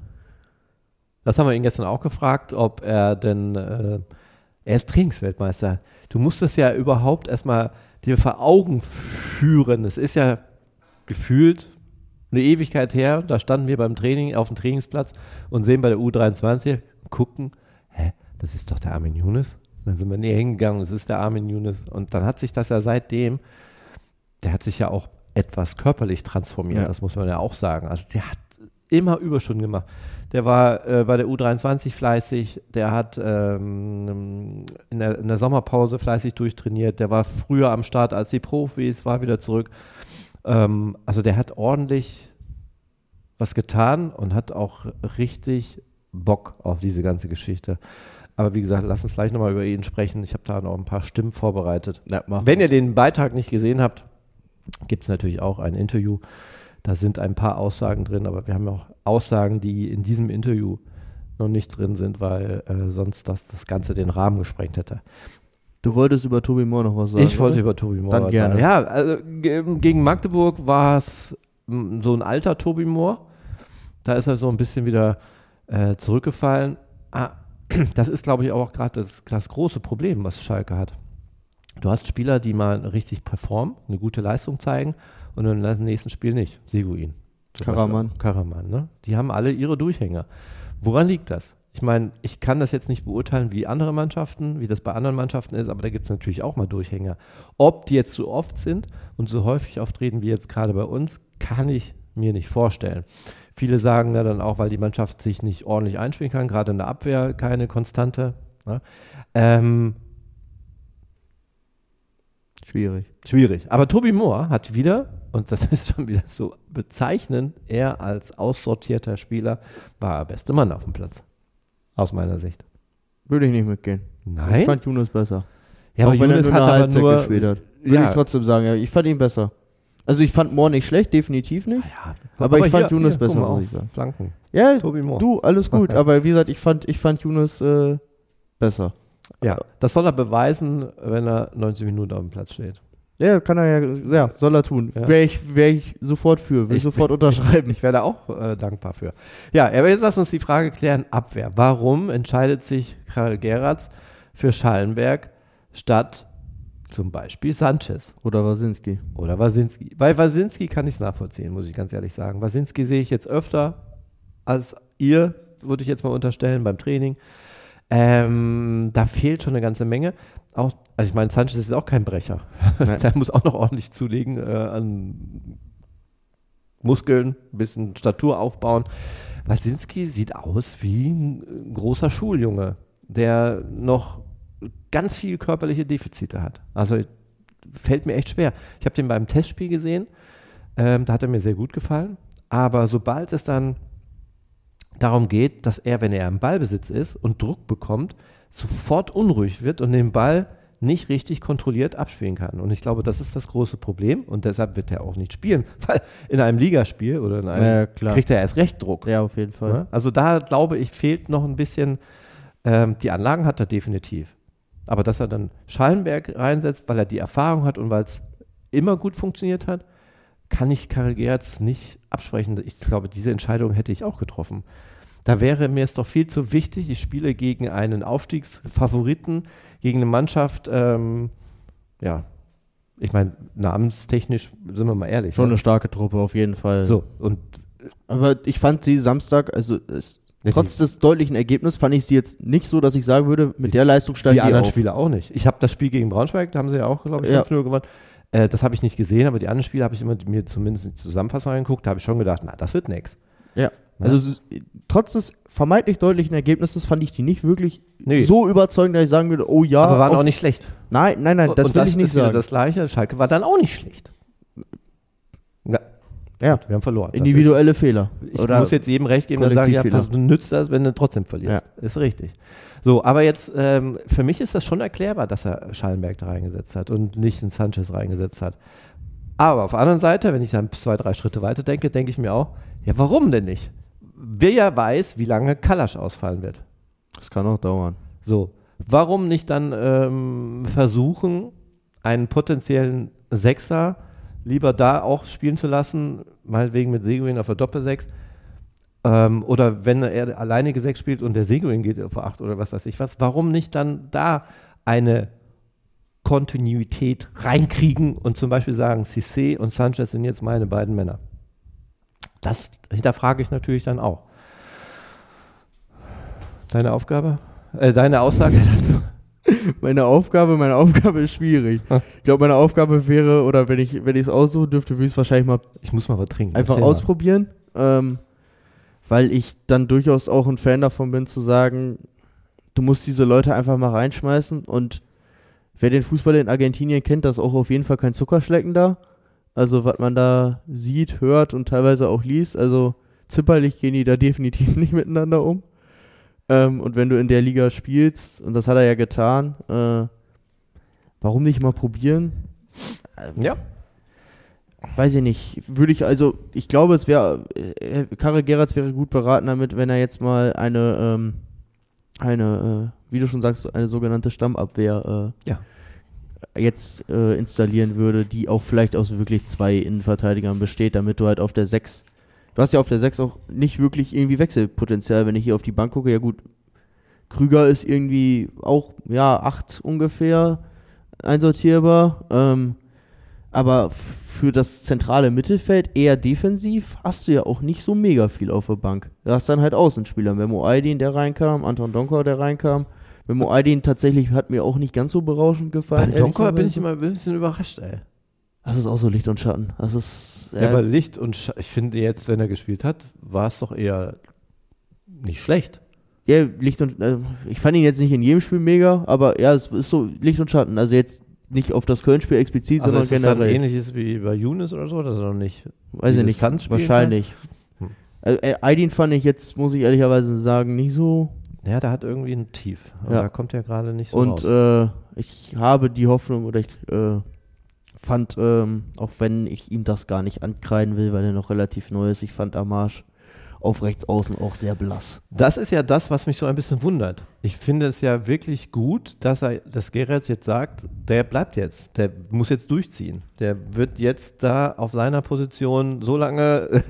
Das haben wir ihn gestern auch gefragt, ob er denn, äh, er ist Trainingsweltmeister. Du musst es ja überhaupt erstmal dir vor Augen führen. Es ist ja gefühlt eine Ewigkeit her, da standen wir beim Training auf dem Trainingsplatz und sehen bei der U dreiundzwanzig, gucken, hä, das ist doch der Armin Younes. Dann sind wir näher hingegangen, das ist der Armin Younes. Und dann hat sich das ja seitdem, der hat sich ja auch etwas körperlich transformiert, Ja. das muss man ja auch sagen. Also der hat immer Überstunden gemacht. Der war äh, bei der U dreiundzwanzig fleißig, der hat ähm, in, der, in der Sommerpause fleißig durchtrainiert, der war früher am Start als die Profis, war wieder zurück. Ähm, also der hat ordentlich was getan und hat auch richtig Bock auf diese ganze Geschichte. Aber wie gesagt, lass uns gleich nochmal über ihn sprechen. Ich habe da noch ein paar Stimmen vorbereitet. Ja, mach Wenn ihr den Beitrag nicht gesehen habt, gibt es natürlich auch ein Interview. Da sind ein paar Aussagen drin, aber wir haben auch Aussagen, die in diesem Interview noch nicht drin sind, weil äh, sonst das, das Ganze den Rahmen gesprengt hätte. Du wolltest über Tobi Mohr noch was sagen? Ich wollte oder? über Tobi Mohr Dann was gerne. sagen. Ja, also ge- gegen Magdeburg war es m, so ein alter Tobi Mohr. Da ist er so ein bisschen wieder äh, zurückgefallen. Ah, das ist, glaube ich, auch gerade das, das große Problem, was Schalke hat. Du hast Spieler, die mal richtig performen, eine gute Leistung zeigen und im nächsten Spiel nicht. Seguin. zum Karaman. Beispiel. Karaman, ne? Die haben alle ihre Durchhänger. Woran liegt das? Ich meine, ich kann das jetzt nicht beurteilen wie andere Mannschaften, wie das bei anderen Mannschaften ist, aber da gibt es natürlich auch mal Durchhänger. Ob die jetzt so oft sind und so häufig auftreten wie jetzt gerade bei uns, kann ich mir nicht vorstellen. Viele sagen ja dann auch, weil die Mannschaft sich nicht ordentlich einspielen kann, gerade in der Abwehr keine Konstante. Ne? Ähm, Schwierig. Schwierig. Aber Tobi Mohr hat wieder, und das ist schon wieder so bezeichnend, er als aussortierter Spieler war der beste Mann auf dem Platz. Aus meiner Sicht. Würde ich nicht mitgehen. Nein? Ich fand Younes besser. Ja, aber auch wenn Younes er nur hat eine aber Halbzeit nur, gespielt hat. Würde ja, ich trotzdem sagen, ja, ich fand ihn besser. Also ich fand Moore nicht schlecht, definitiv nicht. Ja, aber, aber ich fand hier, Younes hier, besser, muss ich sagen. Flanken. Ja, Toby Moore. Du, alles gut. Aber wie gesagt, ich fand, ich fand Younes äh, besser. Ja, das soll er beweisen, wenn er neunzig Minuten auf dem Platz steht. Ja, kann er ja, ja, soll er tun. Ja. Wäre ich, wär ich sofort für, will ich, ich sofort unterschreiben. Ich wäre da auch äh, dankbar für. Ja, aber jetzt lass uns die Frage klären, Abwehr. Warum entscheidet sich Karel Geratz für Schallenberg statt zum Beispiel Sanchez? Oder Wasinski. Oder Wasinski. Bei Wasinski kann ich es nachvollziehen, muss ich ganz ehrlich sagen. Wasinski sehe ich jetzt öfter als ihr, würde ich jetzt mal unterstellen, beim Training. Ähm, da fehlt schon eine ganze Menge. Auch, also ich meine, Sanchez ist auch kein Brecher. Der muss auch noch ordentlich zulegen äh, an Muskeln, ein bisschen Statur aufbauen. Wasinski sieht aus wie ein großer Schuljunge, der noch ganz viel körperliche Defizite hat. Also fällt mir echt schwer. Ich habe den beim Testspiel gesehen, ähm, da hat er mir sehr gut gefallen. Aber sobald es dann darum geht, dass er, wenn er im Ballbesitz ist und Druck bekommt, sofort unruhig wird und den Ball nicht richtig kontrolliert abspielen kann. Und ich glaube, das ist das große Problem und deshalb wird er auch nicht spielen, weil in einem Ligaspiel oder in einem ja, klar. kriegt er erst recht Druck. Ja, auf jeden Fall. Ja? Also da, glaube ich, fehlt noch ein bisschen, ähm, die Anlagen hat er definitiv. Aber dass er dann Schallenberg reinsetzt, weil er die Erfahrung hat und weil es immer gut funktioniert hat, kann ich Karel Geratz nicht absprechen. Ich glaube, diese Entscheidung hätte ich auch getroffen. Da wäre mir es doch viel zu wichtig, ich spiele gegen einen Aufstiegsfavoriten, gegen eine Mannschaft, ähm, ja, ich meine, namenstechnisch, sind wir mal ehrlich. Schon ne? eine starke Truppe, auf jeden Fall. So, und aber ich fand sie Samstag, also es, trotz des deutlichen Ergebnisses, fand ich sie jetzt nicht so, dass ich sagen würde, mit der Leistung steigen die Die anderen auf. Spieler auch nicht. Ich habe das Spiel gegen Braunschweig, da haben sie ja auch, glaube ich, Ja. fünf null gewonnen. Äh, das habe ich nicht gesehen, aber die anderen Spiele habe ich immer mir zumindest in die Zusammenfassung angeguckt, da habe ich schon gedacht, na, das wird nix. Ja. Also so, trotz des vermeintlich deutlichen Ergebnisses fand ich die nicht wirklich Nee. so überzeugend, dass ich sagen würde, oh ja. Aber waren auf, auch nicht schlecht. Nein, nein, nein, das und will das ich nicht ist wieder sagen. das Gleiche. Schalke war dann auch nicht schlecht. Ja, Ja, wir haben verloren. Das individuelle ist, Fehler. ich Oder muss jetzt jedem recht geben, der sagt, ja, Kollektivfehler. pass, du nützt das, wenn du trotzdem verlierst. Ist richtig. So, aber jetzt, ähm, für mich ist das schon erklärbar, dass er Schallenberg da reingesetzt hat und nicht einen Sanchez reingesetzt hat. Aber auf der anderen Seite, wenn ich dann zwei, drei Schritte weiter denke, denke ich mir auch, ja, warum denn nicht? Wer ja weiß, wie lange Kalasch ausfallen wird. Das kann auch dauern. So, warum nicht dann ähm, versuchen, einen potenziellen Sechser lieber da auch spielen zu lassen, meinetwegen mit Seguin auf der Doppelsechs, ähm, oder wenn er alleinige Sechs spielt und der Seguin geht auf acht oder was weiß ich was, warum nicht dann da eine Kontinuität reinkriegen und zum Beispiel sagen, Cissé und Sanchez sind jetzt meine beiden Männer. Das hinterfrage ich natürlich dann auch. Deine Aufgabe? Äh, deine Aussage dazu? Meine Aufgabe, meine Aufgabe ist schwierig. Ich glaube, meine Aufgabe wäre, oder wenn ich wenn ich es aussuchen dürfte, würde ich es wahrscheinlich mal Ich muss mal was trinken. einfach Erzähl ausprobieren, ähm, weil ich dann durchaus auch ein Fan davon bin, zu sagen, du musst diese Leute einfach mal reinschmeißen und wer den Fußball in Argentinien kennt, da ist auch auf jeden Fall kein Zuckerschlecken da. Also was man da sieht, hört und teilweise auch liest, also zimperlich gehen die da definitiv nicht miteinander um. Ähm, und wenn du in der Liga spielst, und das hat er ja getan, äh, warum nicht mal probieren? mal. Ja. Weiß ich nicht. Würde ich, also, ich glaube, es wäre, äh, Karel Geratz wäre gut beraten damit, wenn er jetzt mal eine, ähm, eine, äh, wie du schon sagst, eine sogenannte Stammabwehr äh, Ja. jetzt äh, installieren würde, die auch vielleicht aus wirklich zwei Innenverteidigern besteht, damit du halt auf der sechs, du hast ja auf der sechs auch nicht wirklich irgendwie Wechselpotenzial, wenn ich hier auf die Bank gucke, ja gut, Krüger ist irgendwie auch, ja, acht ungefähr einsortierbar, ähm, aber f- für das zentrale Mittelfeld eher defensiv hast du ja auch nicht so mega viel auf der Bank. Du hast dann halt Außenspieler, Memo Aydin, der reinkam, Anton Donkor, der reinkam. Memo Aydin tatsächlich hat mir auch nicht ganz so berauschend gefallen. Bei Donkor bin ich ehrlicherweise. immer ein bisschen überrascht, ey. Das ist auch so Licht und Schatten. Das ist, Ja, aber Licht und Sch ich finde jetzt, wenn er gespielt hat, war es doch eher nicht schlecht. ja, Licht und, äh, ich fand ihn jetzt nicht in jedem Spiel mega, aber ja, es ist so Licht und Schatten. Also jetzt nicht auf das Köln-Spiel explizit, Also sondern ist es dann generell. ähnliches wie bei Younes oder so, dass er noch nicht Weiß die ich nicht, Distanz spielen wahrscheinlich. Hm. Also, äh, Aydin fand ich jetzt, muss ich ehrlicherweise sagen, nicht so. Ja, der hat irgendwie ein Tief. Aber Ja. da kommt er gerade nicht so Und raus. äh, ich habe die Hoffnung, oder ich äh, fand, ähm, auch wenn ich ihm das gar nicht ankreiden will, weil er noch relativ neu ist, ich fand Amash auf rechts außen auch sehr blass. Das ist ja das, was mich so ein bisschen wundert. Ich finde es ja wirklich gut, dass er, dass Geretz jetzt sagt, der bleibt jetzt, der muss jetzt durchziehen. Der wird jetzt da auf seiner Position so lange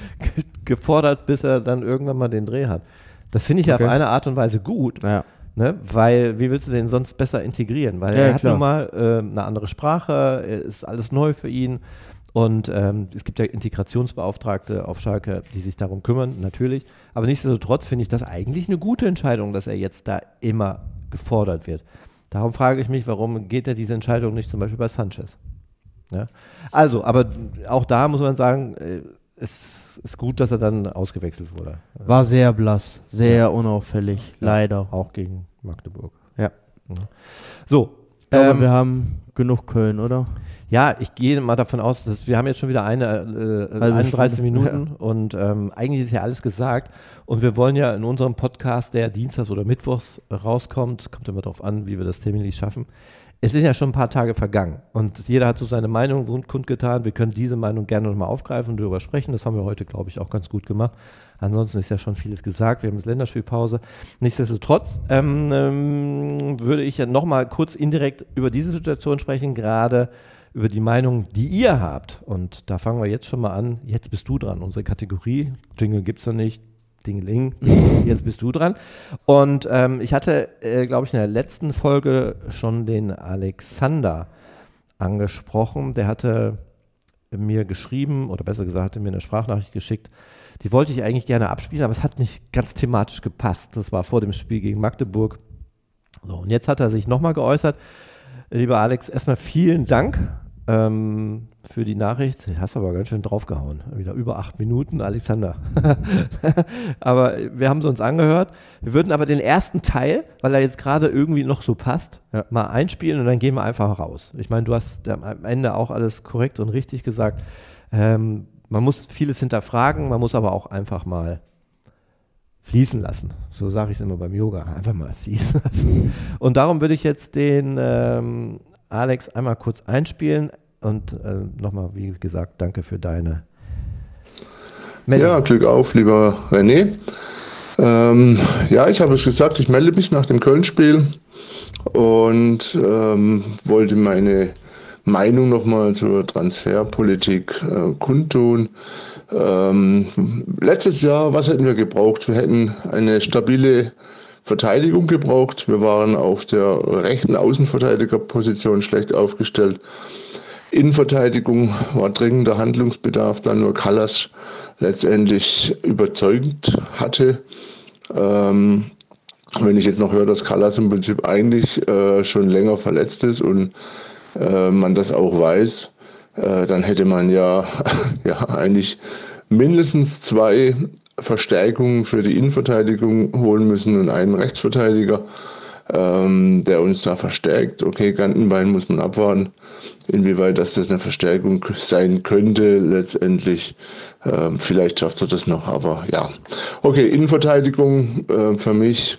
gefordert, bis er dann irgendwann mal den Dreh hat. Das finde ich ja okay. Auf eine Art und Weise gut, ja. Ne? Weil, wie willst du den sonst besser integrieren? Weil ja, er hat klar. nun mal äh, eine andere Sprache, ist alles neu für ihn. Und ähm, es gibt ja Integrationsbeauftragte auf Schalke, die sich darum kümmern, natürlich. Aber nichtsdestotrotz finde ich das eigentlich eine gute Entscheidung, dass er jetzt da immer gefordert wird. Darum frage ich mich, warum geht er diese Entscheidung nicht zum Beispiel bei Sanchez? Ja? Also, aber auch da muss man sagen, äh, es ist gut, dass er dann ausgewechselt wurde. War sehr blass, sehr ja. unauffällig, ja. leider. Auch gegen Magdeburg. Ja. ja. So. Ich glaube, ähm, wir haben genug Köln, oder? Ja, ich gehe mal davon aus, dass wir haben jetzt schon wieder eine äh, einunddreißig Minuten ja. und ähm, eigentlich ist ja alles gesagt und wir wollen ja in unserem Podcast, der dienstags oder mittwochs rauskommt, kommt immer darauf an, wie wir das terminlich schaffen. Es sind ja schon ein paar Tage vergangen und jeder hat so seine Meinung kundgetan. Wir können diese Meinung gerne nochmal aufgreifen und darüber sprechen. Das haben wir heute, glaube ich, auch ganz gut gemacht. Ansonsten ist ja schon vieles gesagt. Wir haben jetzt Länderspielpause. Nichtsdestotrotz ähm, ähm, würde ich ja nochmal kurz indirekt über diese Situation sprechen, gerade über die Meinung, die ihr habt. Und da fangen wir jetzt schon mal an. Jetzt bist du dran. Unsere Kategorie, Jingle gibt es noch nicht. Dingeling, jetzt bist du dran. Und ähm, ich hatte, äh, glaube ich, in der letzten Folge schon den Alexander angesprochen. Der hatte mir geschrieben, oder besser gesagt, hatte mir eine Sprachnachricht geschickt. Die wollte ich eigentlich gerne abspielen, aber es hat nicht ganz thematisch gepasst. Das war vor dem Spiel gegen Magdeburg. So, und jetzt hat er sich nochmal geäußert. Lieber Alex, erstmal vielen Dank ähm, für die Nachricht. Du hast aber ganz schön draufgehauen. Wieder über acht Minuten, Alexander. Aber wir haben es uns angehört. Wir würden aber den ersten Teil, weil er jetzt gerade irgendwie noch so passt, ja. mal einspielen und dann gehen wir einfach raus. Ich meine, du hast am Ende auch alles korrekt und richtig gesagt. Ähm, man muss vieles hinterfragen, man muss aber auch einfach mal fließen lassen. So sage ich es immer beim Yoga. Einfach mal fließen lassen. Und darum würde ich jetzt den ähm, Alex einmal kurz einspielen und äh, nochmal, wie gesagt, danke für deine Meldung. Ja, Glück auf, lieber René. Ähm, ja, ich habe es gesagt, ich melde mich nach dem Köln-Spiel und ähm, wollte meine Meinung nochmal zur Transferpolitik äh, kundtun. Ähm, letztes Jahr, was hätten wir gebraucht? Wir hätten eine stabile Verteidigung gebraucht. Wir waren auf der rechten Außenverteidigerposition schlecht aufgestellt. Innenverteidigung war dringender Handlungsbedarf, da nur Kallas letztendlich überzeugend hatte. Ähm, wenn ich jetzt noch höre, dass Kallas im Prinzip eigentlich äh, schon länger verletzt ist und äh, man das auch weiß, äh, dann hätte man ja, ja eigentlich mindestens zwei Verstärkungen für die Innenverteidigung holen müssen und einen Rechtsverteidiger, ähm, der uns da verstärkt. Okay, Gantenbein muss man abwarten, inwieweit das, das eine Verstärkung sein könnte letztendlich. Ähm, vielleicht schafft er das noch, aber ja. Okay, Innenverteidigung äh, für mich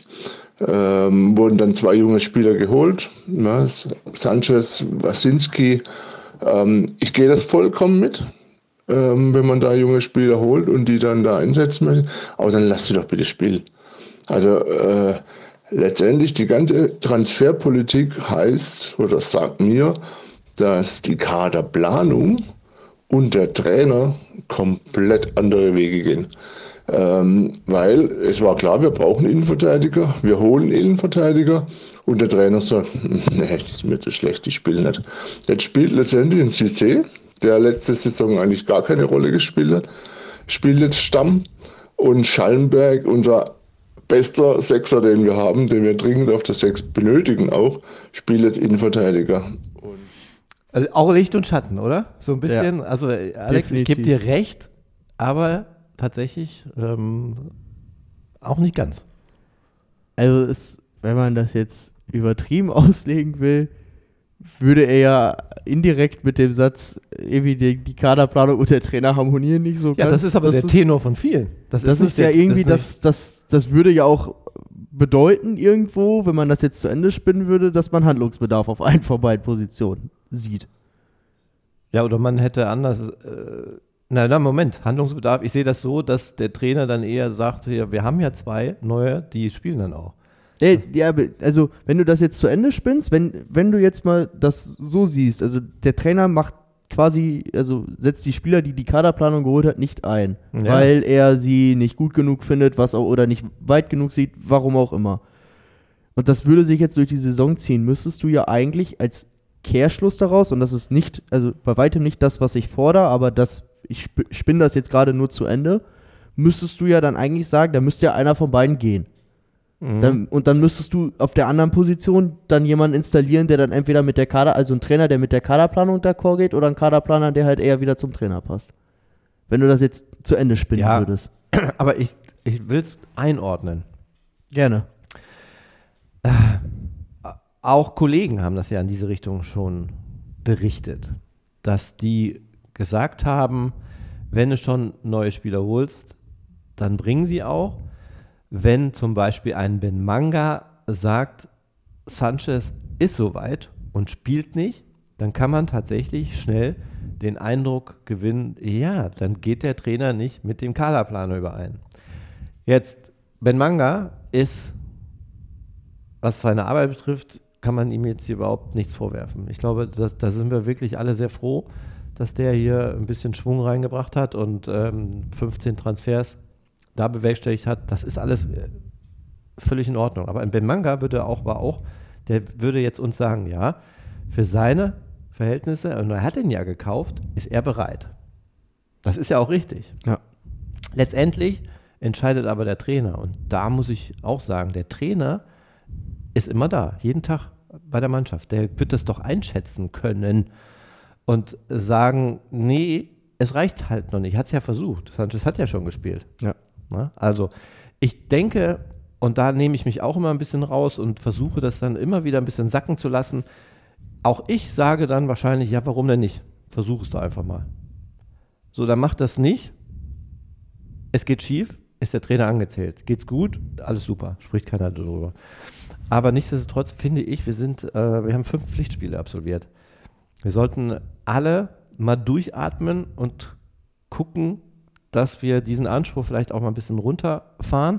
ähm, wurden dann zwei junge Spieler geholt, ja, Sanchez, Wasinski. Ähm, ich gehe das vollkommen mit. Ähm, wenn man da junge Spieler holt und die dann da einsetzen möchte, aber dann lasst sie doch bitte spielen. Also äh, letztendlich die ganze Transferpolitik heißt oder sagt mir, dass die Kaderplanung und der Trainer komplett andere Wege gehen. Ähm, weil es war klar, wir brauchen Innenverteidiger, wir holen Innenverteidiger und der Trainer sagt, nee, das ist mir zu schlecht, die spielen nicht. Jetzt spielt letztendlich ein Cissé, der letzte Saison eigentlich gar keine Rolle gespielt hat, spielt jetzt Stamm und Schallenberg, unser bester Sechser, den wir haben, den wir dringend auf der Sechs benötigen auch, spielt jetzt Innenverteidiger. Und also auch Licht und Schatten, oder? So ein bisschen, ja, also Alex, definitiv. Ich gebe dir recht, aber tatsächlich ähm, auch nicht ganz. Also es, wenn man das jetzt übertrieben auslegen will, würde er ja indirekt mit dem Satz, irgendwie die, die Kaderplanung und der Trainer harmonieren nicht so ja, ganz. Ja, das ist aber das der ist, Tenor von vielen. Das, das ist, ist ja der, irgendwie, das, das, das, das würde ja auch bedeuten irgendwo, wenn man das jetzt zu Ende spinnen würde, dass man Handlungsbedarf auf einen von beiden Positionen sieht. Ja, oder man hätte anders, äh, na, na, Moment, Handlungsbedarf. Ich sehe das so, dass der Trainer dann eher sagt, hier, wir haben ja zwei neue, die spielen dann auch. Ey, ja, also wenn du das jetzt zu Ende spinnst, wenn, wenn du jetzt mal das so siehst, also der Trainer macht quasi, also setzt die Spieler, die die Kaderplanung geholt hat, nicht ein, ja. weil er sie nicht gut genug findet, was auch, oder nicht weit genug sieht, warum auch immer. Und das würde sich jetzt durch die Saison ziehen, müsstest du ja eigentlich als Kehrschluss daraus, und das ist nicht, also bei weitem nicht das, was ich fordere, aber das, ich spinne das jetzt gerade nur zu Ende, müsstest du ja dann eigentlich sagen, da müsste ja einer von beiden gehen. Mhm. Dann, und dann müsstest du auf der anderen Position dann jemanden installieren, der dann entweder mit der Kader, also ein Trainer, der mit der Kaderplanung d'accord geht, oder ein Kaderplaner, der halt eher wieder zum Trainer passt. Wenn du das jetzt zu Ende spinnen ja, würdest. Aber ich, ich will es einordnen. Gerne. Äh, auch Kollegen haben das ja in diese Richtung schon berichtet, dass die gesagt haben, wenn du schon neue Spieler holst, dann bringen sie auch. Wenn zum Beispiel ein Ben Manga sagt, Sanchez ist soweit und spielt nicht, dann kann man tatsächlich schnell den Eindruck gewinnen, ja, dann geht der Trainer nicht mit dem Kaderplaner überein. Jetzt, Ben Manga ist, was seine Arbeit betrifft, kann man ihm jetzt hier überhaupt nichts vorwerfen. Ich glaube, das, da sind wir wirklich alle sehr froh, dass der hier ein bisschen Schwung reingebracht hat und ähm, fünfzehn Transfers da bewerkstelligt hat. Das ist alles äh, völlig in Ordnung. Aber ein Ben Manga würde auch, war auch, der würde jetzt uns sagen, ja, für seine Verhältnisse, und er hat den ja gekauft, ist er bereit. Das ist ja auch richtig. Ja. Letztendlich entscheidet aber der Trainer. Und da muss ich auch sagen, der Trainer ist immer da, jeden Tag bei der Mannschaft. Der wird das doch einschätzen können und sagen, nee, es reicht halt noch nicht. Hat es ja versucht. Sanchez hat ja schon gespielt. Ja. Na, also ich denke, und da nehme ich mich auch immer ein bisschen raus und versuche das dann immer wieder ein bisschen sacken zu lassen. Auch ich sage dann wahrscheinlich, ja, warum denn nicht? Versuch es doch einfach mal. So, dann macht das nicht. Es geht schief, ist der Trainer angezählt. Geht's gut? Alles super, spricht keiner darüber. Aber nichtsdestotrotz finde ich, wir sind, äh, wir haben fünf Pflichtspiele absolviert. Wir sollten alle mal durchatmen und gucken, dass wir diesen Anspruch vielleicht auch mal ein bisschen runterfahren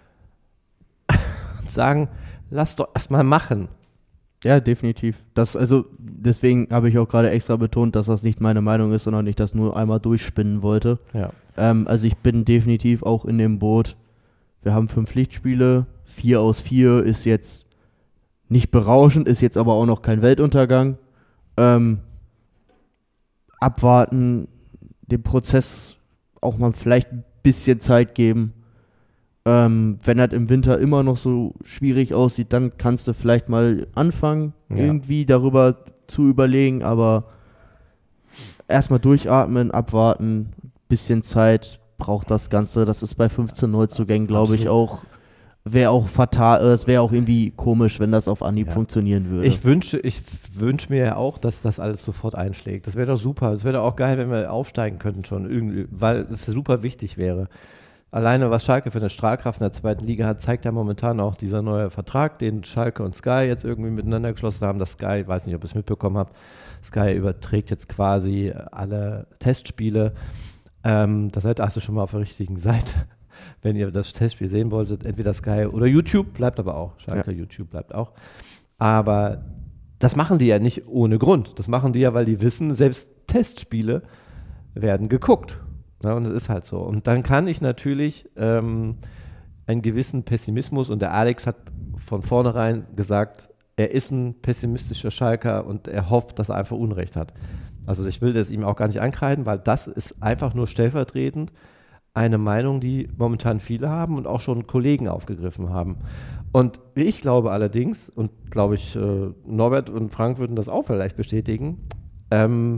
und sagen, lass doch erst mal machen. Ja, definitiv. Das, also deswegen habe ich auch gerade extra betont, dass das nicht meine Meinung ist, sondern ich das nur einmal durchspinnen wollte. Ja. Ähm, also ich bin definitiv auch in dem Boot. Wir haben fünf Pflichtspiele, vier aus vier ist jetzt nicht berauschend, ist jetzt aber auch noch kein Weltuntergang. Ähm, abwarten, dem Prozess auch mal vielleicht ein bisschen Zeit geben. Ähm, wenn das im Winter immer noch so schwierig aussieht, dann kannst du vielleicht mal anfangen, ja. irgendwie darüber zu überlegen, aber erstmal durchatmen, abwarten, bisschen Zeit braucht das Ganze. Das ist bei fünfzehn Neuzugängen, glaube ich, auch, wäre auch fatal, es wäre auch irgendwie komisch, wenn das auf Anhieb ja. funktionieren würde. Ich wünsche, ich wünsche mir ja auch, dass das alles sofort einschlägt. Das wäre doch super. Das wäre doch auch geil, wenn wir aufsteigen könnten schon irgendwie, weil es super wichtig wäre. Alleine, was Schalke für eine Strahlkraft in der zweiten Liga hat, zeigt ja momentan auch dieser neue Vertrag, den Schalke und Sky jetzt irgendwie miteinander geschlossen haben. Das Sky, ich weiß nicht, ob ihr es mitbekommen habt, Sky überträgt jetzt quasi alle Testspiele. Ähm, da seid ihr schon mal auf der richtigen Seite, wenn ihr das Testspiel sehen wolltet. Entweder Sky oder YouTube, bleibt aber auch. Schalke, ja. YouTube bleibt auch. Aber das machen die ja nicht ohne Grund. Das machen die ja, weil die wissen, selbst Testspiele werden geguckt. Ja, und es ist halt so. Und dann kann ich natürlich ähm, einen gewissen Pessimismus, und der Alex hat von vornherein gesagt, er ist ein pessimistischer Schalker und er hofft, dass er einfach Unrecht hat. Also ich will das ihm auch gar nicht ankreiden, weil das ist einfach nur stellvertretend eine Meinung, die momentan viele haben und auch schon Kollegen aufgegriffen haben. Und ich glaube allerdings, und glaube ich, äh, Norbert und Frank würden das auch vielleicht bestätigen, ähm,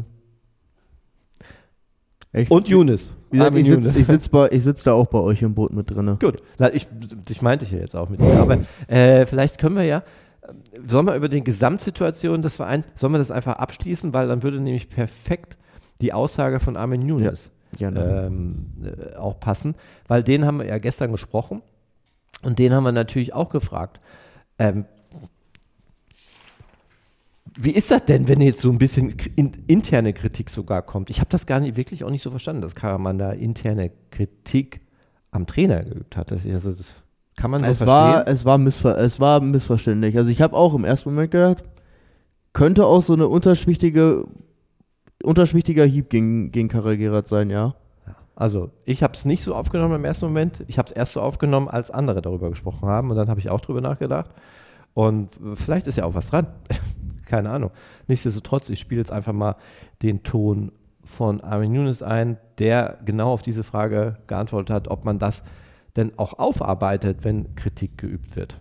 Ich, und Younes. Ich, ich sitze sitz sitz da auch bei euch im Boot mit drin. Gut, ich, ich meinte ich ja jetzt auch mit dir. Aber äh, vielleicht können wir ja, sollen wir über die Gesamtsituation des Vereins, sollen wir das einfach abschließen, weil dann würde nämlich perfekt die Aussage von Armin Younes ja, ähm, äh, auch passen, weil den haben wir ja gestern gesprochen und den haben wir natürlich auch gefragt. Ähm, Wie ist das denn, wenn jetzt so ein bisschen in, interne Kritik sogar kommt? Ich habe das gar nicht, wirklich auch nicht so verstanden, dass Karaman da interne Kritik am Trainer geübt hat. Das, also, das kann man so es verstehen? War, es, war missver- es war missverständlich. Also ich habe auch im ersten Moment gedacht, könnte auch so eine unterschwichtige, unterschwichtiger Hieb gegen, gegen Karel Gerhardt sein, ja. Also ich habe es nicht so aufgenommen im ersten Moment. Ich habe es erst so aufgenommen, als andere darüber gesprochen haben. Und dann habe ich auch drüber nachgedacht. Und vielleicht ist ja auch was dran. Keine Ahnung. Nichtsdestotrotz, ich spiele jetzt einfach mal den Ton von Armin Younes ein, der genau auf diese Frage geantwortet hat, ob man das denn auch aufarbeitet, wenn Kritik geübt wird.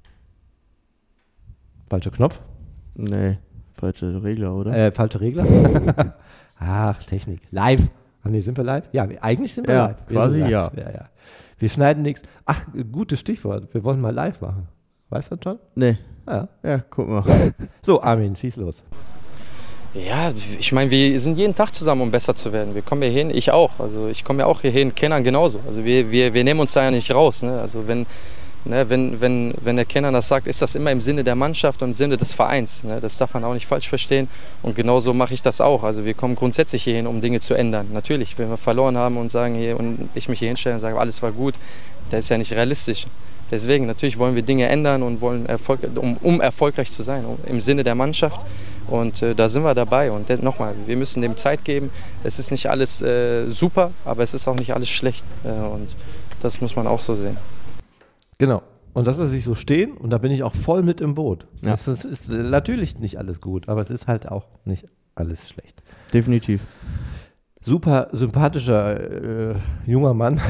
Falscher Knopf? Nee, falsche Regler, oder? Äh, falsche Regler? Ach, Technik. Live. Ach nee, sind wir live? Ja, eigentlich sind wir ja, live. Wir quasi live. ja. ja, ja. Wir schneiden nichts. Ach, gutes Stichwort. Wir wollen mal live machen. Weißt du das schon? Nee. Ja. Ja, guck mal. So, Armin, schieß los. Ja, ich meine, wir sind jeden Tag zusammen, um besser zu werden. Wir kommen hier hin, ich auch. Also ich komme ja auch hier hin, Kenan genauso. Also wir, wir, wir nehmen uns da ja nicht raus. Ne? Also wenn, ne, wenn, wenn, wenn der Kenan das sagt, ist das immer im Sinne der Mannschaft und im Sinne des Vereins. Ne? Das darf man auch nicht falsch verstehen. Und genauso mache ich das auch. Also wir kommen grundsätzlich hier hin, um Dinge zu ändern. Natürlich, wenn wir verloren haben und sagen hier und ich mich hier hinstelle und sage, alles war gut, das ist ja nicht realistisch. Deswegen, natürlich wollen wir Dinge ändern und wollen Erfolg, um, um erfolgreich zu sein, um, im Sinne der Mannschaft. Und äh, da sind wir dabei. Und nochmal, wir müssen dem Zeit geben. Es ist nicht alles äh, super, aber es ist auch nicht alles schlecht. Äh, und das muss man auch so sehen. Genau. Und das lasse ich so stehen und da bin ich auch voll mit im Boot. Ja. Es ist, ist natürlich nicht alles gut, aber es ist halt auch nicht alles schlecht. Definitiv. Super sympathischer äh, junger Mann.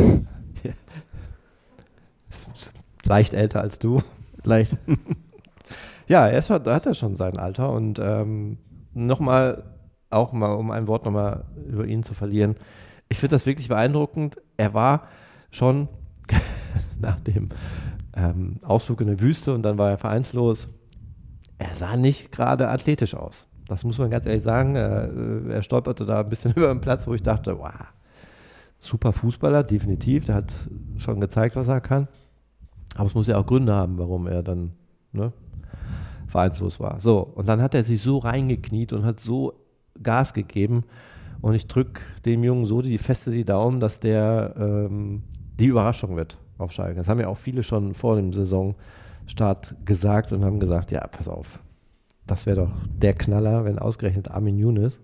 Leicht älter als du. Leicht. Ja, er ist schon, hat ja schon sein Alter und ähm, nochmal, auch mal, um ein Wort nochmal über ihn zu verlieren, ich finde das wirklich beeindruckend. Er war schon nach dem ähm, Ausflug in die Wüste und dann war er vereinslos. Er sah nicht gerade athletisch aus. Das muss man ganz ehrlich sagen. Er, er stolperte da ein bisschen über den Platz, wo ich dachte, wow, super Fußballer, definitiv. Der hat schon gezeigt, was er kann. Aber es muss ja auch Gründe haben, warum er dann ne, vereinslos war. So, und dann hat er sich so reingekniet und hat so Gas gegeben. Und ich drücke dem Jungen so die feste die Daumen, dass der ähm, die Überraschung wird auf Schalke. Das haben ja auch viele schon vor dem Saisonstart gesagt und haben gesagt, ja, pass auf, das wäre doch der Knaller, wenn ausgerechnet Armin Younes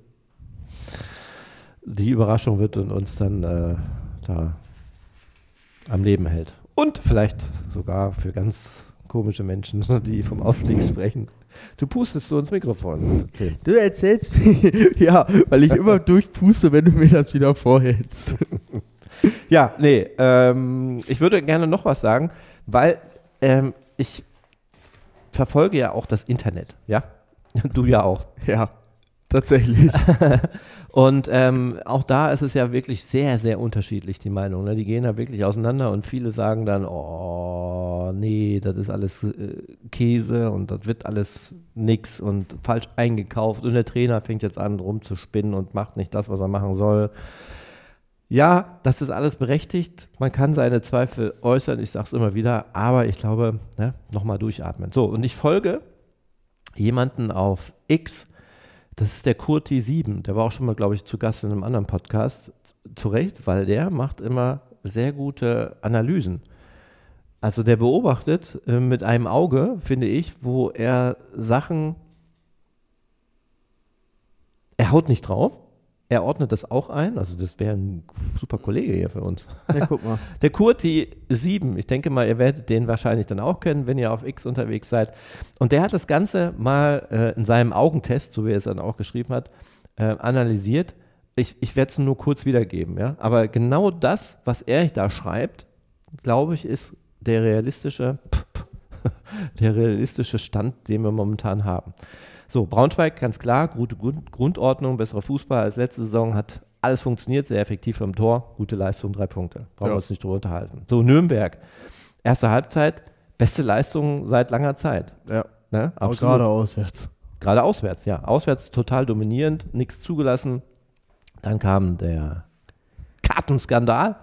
die Überraschung wird und uns dann äh, da am Leben hält. Und vielleicht sogar für ganz komische Menschen, die vom Aufstieg sprechen. Du pustest so ins Mikrofon. Okay. Du erzählst mir, ja, weil ich immer durchpuste, wenn du mir das wieder vorhältst. Ja, nee, ähm, ich würde gerne noch was sagen, weil ähm, ich verfolge ja auch das Internet, ja? Du ja auch. Ja, tatsächlich. Und ähm, auch da ist es ja wirklich sehr, sehr unterschiedlich, die Meinung. Ne? Die gehen da wirklich auseinander und viele sagen dann, oh, nee, das ist alles äh, Käse und das wird alles nix und falsch eingekauft und der Trainer fängt jetzt an rumzuspinnen und macht nicht das, was er machen soll. Ja, das ist alles berechtigt. Man kann seine Zweifel äußern, ich sage es immer wieder, aber ich glaube, ne, nochmal durchatmen. So, und ich folge jemanden auf X, das ist der Kurti sieben, der war auch schon mal, glaube ich, zu Gast in einem anderen Podcast, zu Recht, weil der macht immer sehr gute Analysen. Also der beobachtet äh, mit einem Auge, finde ich, wo er Sachen, er haut nicht drauf, er ordnet das auch ein, also das wäre ein super Kollege hier für uns. Ja, guck mal. Der Kurti sieben, ich denke mal, ihr werdet den wahrscheinlich dann auch kennen, wenn ihr auf X unterwegs seid. Und der hat das Ganze mal äh, in seinem Augentest, so wie er es dann auch geschrieben hat, äh, analysiert. Ich, ich werde es nur kurz wiedergeben, ja. Aber genau das, was er da schreibt, glaube ich, ist der realistische, der realistische Stand, den wir momentan haben. So, Braunschweig, ganz klar, gute Grund- Grundordnung, besserer Fußball als letzte Saison, hat alles funktioniert, sehr effektiv am Tor, gute Leistung, drei Punkte. Brauchen Ja. wir uns nicht drüber unterhalten. So, Nürnberg, erste Halbzeit, beste Leistung seit langer Zeit. Ja, Ne? auch Absolut. gerade auswärts. Gerade auswärts, ja. Auswärts total dominierend, nichts zugelassen. Dann kam der Kartenskandal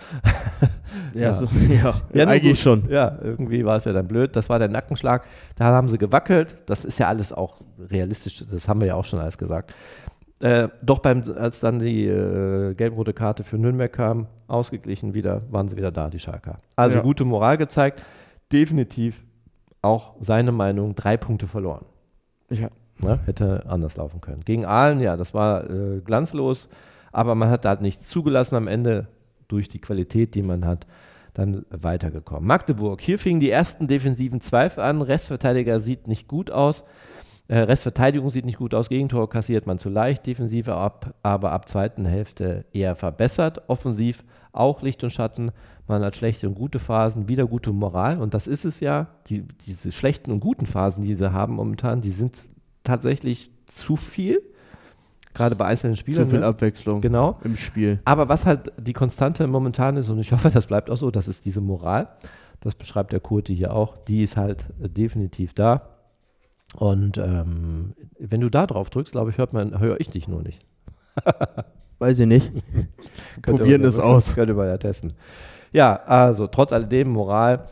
Ja, ja. So, ja, ja eigentlich schon. Ja, irgendwie war es ja dann blöd. Das war der Nackenschlag. Da haben sie gewackelt. Das ist ja alles auch realistisch. Das haben wir ja auch schon alles gesagt. Äh, doch beim, als dann die äh, gelb-rote Karte für Nürnberg kam, ausgeglichen wieder, waren sie wieder da, die Schalker. Also ja. gute Moral gezeigt. Definitiv auch seine Meinung, drei Punkte verloren. Ja. Ne? Hätte anders laufen können. Gegen Aalen, ja, das war äh, glanzlos, aber man hat da halt nichts zugelassen am Ende durch die Qualität, die man hat, dann weitergekommen. Magdeburg, hier fingen die ersten defensiven Zweifel an, Restverteidiger sieht nicht gut aus, äh, Restverteidigung sieht nicht gut aus, Gegentor kassiert man zu leicht, Defensive ab, aber ab zweiten Hälfte eher verbessert, offensiv auch Licht und Schatten, man hat schlechte und gute Phasen, wieder gute Moral und das ist es ja, die, diese schlechten und guten Phasen, die sie haben momentan, die sind tatsächlich zu viel, gerade bei einzelnen Spielern. Zu viel ne? Abwechslung genau. im Spiel. Aber was halt die Konstante momentan ist, und ich hoffe, das bleibt auch so, das ist diese Moral, das beschreibt der Kurti hier auch, die ist halt äh, definitiv da. Und ähm, wenn du da drauf drückst, glaube ich, hört man, höre ich dich nur nicht. Weiß ich nicht. Probieren es aus. Könnte man ja testen. Ja, also trotz alledem, Moral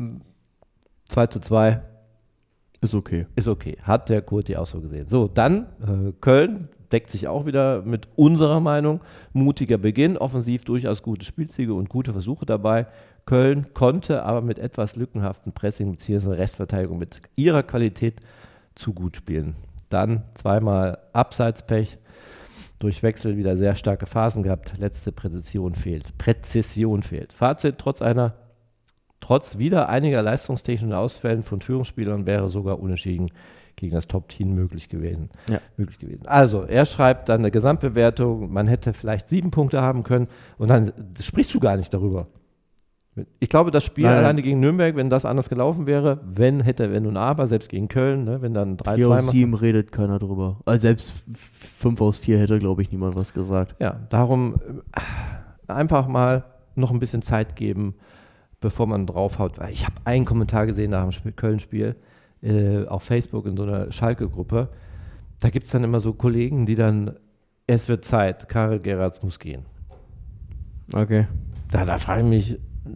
zwei zu zwei. Ist okay. Ist okay. Hat der Kurti auch so gesehen. So, dann äh, Köln deckt sich auch wieder mit unserer Meinung. Mutiger Beginn, offensiv durchaus gute Spielzüge und gute Versuche dabei. Köln konnte aber mit etwas lückenhaften Pressing bzw. Restverteidigung mit ihrer Qualität zu gut spielen. Dann zweimal Abseitspech, durch Wechsel wieder sehr starke Phasen gehabt. Letzte Präzision fehlt. Präzision fehlt. Fazit, trotz einer Trotz wieder einiger leistungstechnischen Ausfällen von Führungsspielern wäre sogar Unentschieden gegen das Top-Team möglich gewesen. Ja. möglich gewesen. Also, er schreibt dann eine Gesamtbewertung, man hätte vielleicht sieben Punkte haben können und dann sprichst du gar nicht darüber. Ich glaube, das Spiel Nein. alleine gegen Nürnberg, wenn das anders gelaufen wäre, wenn, hätte, wenn und aber, selbst gegen Köln, ne, wenn dann drei zwei vier aus sieben redet keiner drüber. Also selbst fünf aus vier hätte, glaube ich, niemand was gesagt. Ja, darum äh, einfach mal noch ein bisschen Zeit geben, bevor man draufhaut. Weil ich habe einen Kommentar gesehen nach dem Sp- Köln-Spiel äh, auf Facebook in so einer Schalke-Gruppe. Da gibt es dann immer so Kollegen, die dann, es wird Zeit, Karel Gerrards muss gehen. Okay. Da, da frage ich mich,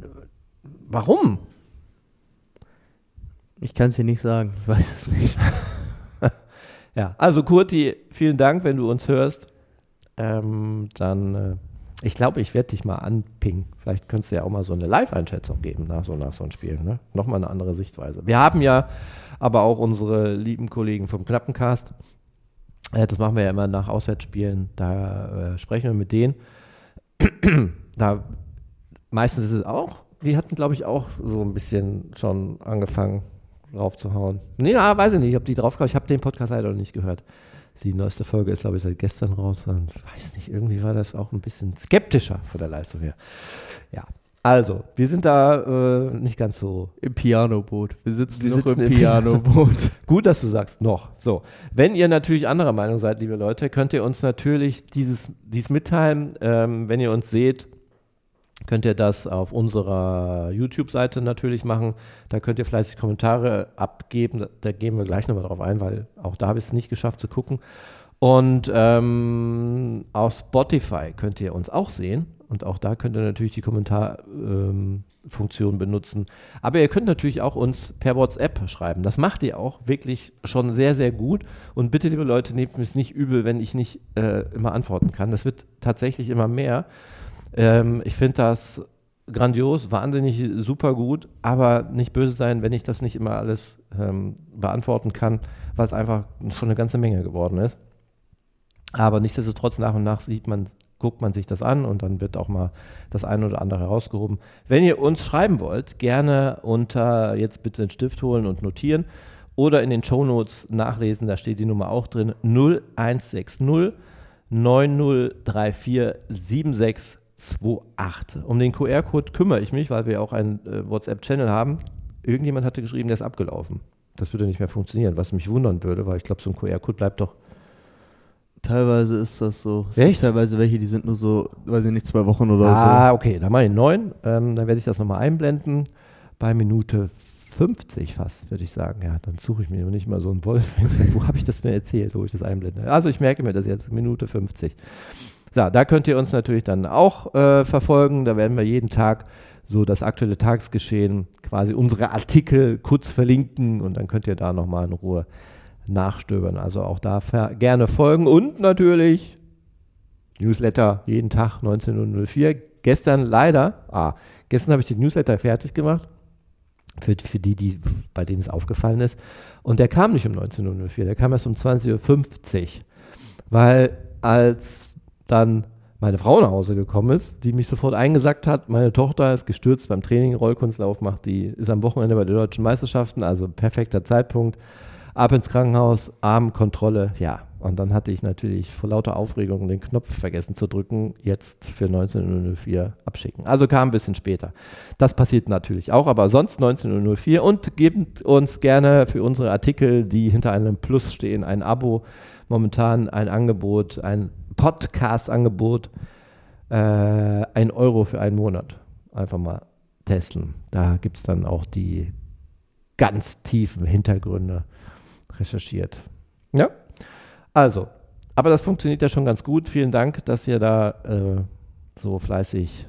warum? Ich kann es dir nicht sagen. Ich weiß es nicht. Ja, also Kurti, vielen Dank, wenn du uns hörst. Ähm, dann, äh, ich glaube, ich werde dich mal anpingen. Vielleicht könntest du ja auch mal so eine Live-Einschätzung geben nach so, nach so einem Spiel. Ne? Nochmal eine andere Sichtweise. Wir haben ja aber auch unsere lieben Kollegen vom Knappencast. Äh, das machen wir ja immer nach Auswärtsspielen. Da äh, sprechen wir mit denen. Da meistens ist es auch, die hatten, glaube ich, auch so ein bisschen schon angefangen draufzuhauen. Nee, ja, weiß ich nicht, ob die draufgehauen. Ich habe den Podcast leider noch nicht gehört. Die neueste Folge ist, glaube ich, seit gestern raus. Und weiß nicht, irgendwie war das auch ein bisschen skeptischer von der Leistung her. Ja, also, wir sind da äh, nicht ganz so... Im Pianoboot. Wir sitzen Wir noch sitzen im im Pianoboot. Gut, dass du sagst, noch. So, wenn ihr natürlich anderer Meinung seid, liebe Leute, könnt ihr uns natürlich dieses, dies mitteilen. Ähm, wenn ihr uns seht, könnt ihr das auf unserer YouTube-Seite natürlich machen. Da könnt ihr fleißig Kommentare abgeben. Da, da gehen wir gleich nochmal drauf ein, weil auch da habe ich es nicht geschafft zu gucken. Und ähm, auf Spotify könnt ihr uns auch sehen. Und auch da könnt ihr natürlich die Kommentarfunktion ähm, benutzen. Aber ihr könnt natürlich auch uns per WhatsApp schreiben. Das macht ihr auch wirklich schon sehr, sehr gut. Und bitte, liebe Leute, nehmt es nicht übel, wenn ich nicht äh, immer antworten kann. Das wird tatsächlich immer mehr. Ähm, ich finde das grandios, wahnsinnig super gut, aber nicht böse sein, wenn ich das nicht immer alles ähm, beantworten kann, weil es einfach schon eine ganze Menge geworden ist. Aber nichtsdestotrotz nach und nach sieht man, guckt man sich das an und dann wird auch mal das eine oder andere herausgehoben. Wenn ihr uns schreiben wollt, gerne unter, jetzt bitte einen Stift holen und notieren oder in den Shownotes nachlesen, da steht die Nummer auch drin, null eins sechs null neun null drei vier sieben sechs zwei acht. Um den Q R-Code kümmere ich mich, weil wir auch einen äh, WhatsApp-Channel haben. Irgendjemand hatte geschrieben, der ist abgelaufen. Das würde nicht mehr funktionieren, was mich wundern würde, weil ich glaube, so ein Q R-Code bleibt doch. Teilweise ist das so. Es Echt? gibt teilweise welche, die sind nur so, weiß ich nicht, zwei Wochen oder so. Ah, okay, dann mache ich einen neuen. Ähm, dann werde ich das nochmal einblenden. Bei Minute fünfzig fast, würde ich sagen. Ja, dann suche ich mir nicht mal so einen Wolf. Wo habe ich das denn erzählt, wo ich das einblende? Also ich merke mir das jetzt, Minute fünfzig. So, da könnt ihr uns natürlich dann auch äh, verfolgen. Da werden wir jeden Tag so das aktuelle Tagesgeschehen, quasi unsere Artikel kurz verlinken und dann könnt ihr da nochmal in Ruhe nachstöbern. Also auch da ver- gerne folgen und natürlich Newsletter jeden Tag neunzehn Uhr vier. Gestern leider, ah, gestern habe ich den Newsletter fertig gemacht, für, für die, die, bei denen es aufgefallen ist. Und der kam nicht um neunzehn Uhr vier, der kam erst um zwanzig Uhr fünfzig, weil als dann meine Frau nach Hause gekommen ist, die mich sofort eingesackt hat, meine Tochter ist gestürzt beim Training, Rollkunstlauf macht, die ist am Wochenende bei den Deutschen Meisterschaften, also perfekter Zeitpunkt, ab ins Krankenhaus, Armkontrolle, ja. Und dann hatte ich natürlich vor lauter Aufregung den Knopf vergessen zu drücken, jetzt für neunzehn Uhr vier abschicken. Also kam ein bisschen später. Das passiert natürlich auch, aber sonst neunzehn Uhr vier und gebt uns gerne für unsere Artikel, die hinter einem Plus stehen, ein Abo, momentan ein Angebot, ein Podcast-Angebot, äh, ein Euro für einen Monat. Einfach mal testen. Da gibt es dann auch die ganz tiefen Hintergründe recherchiert. Ja, also, aber das funktioniert ja schon ganz gut. Vielen Dank, dass ihr da äh, so fleißig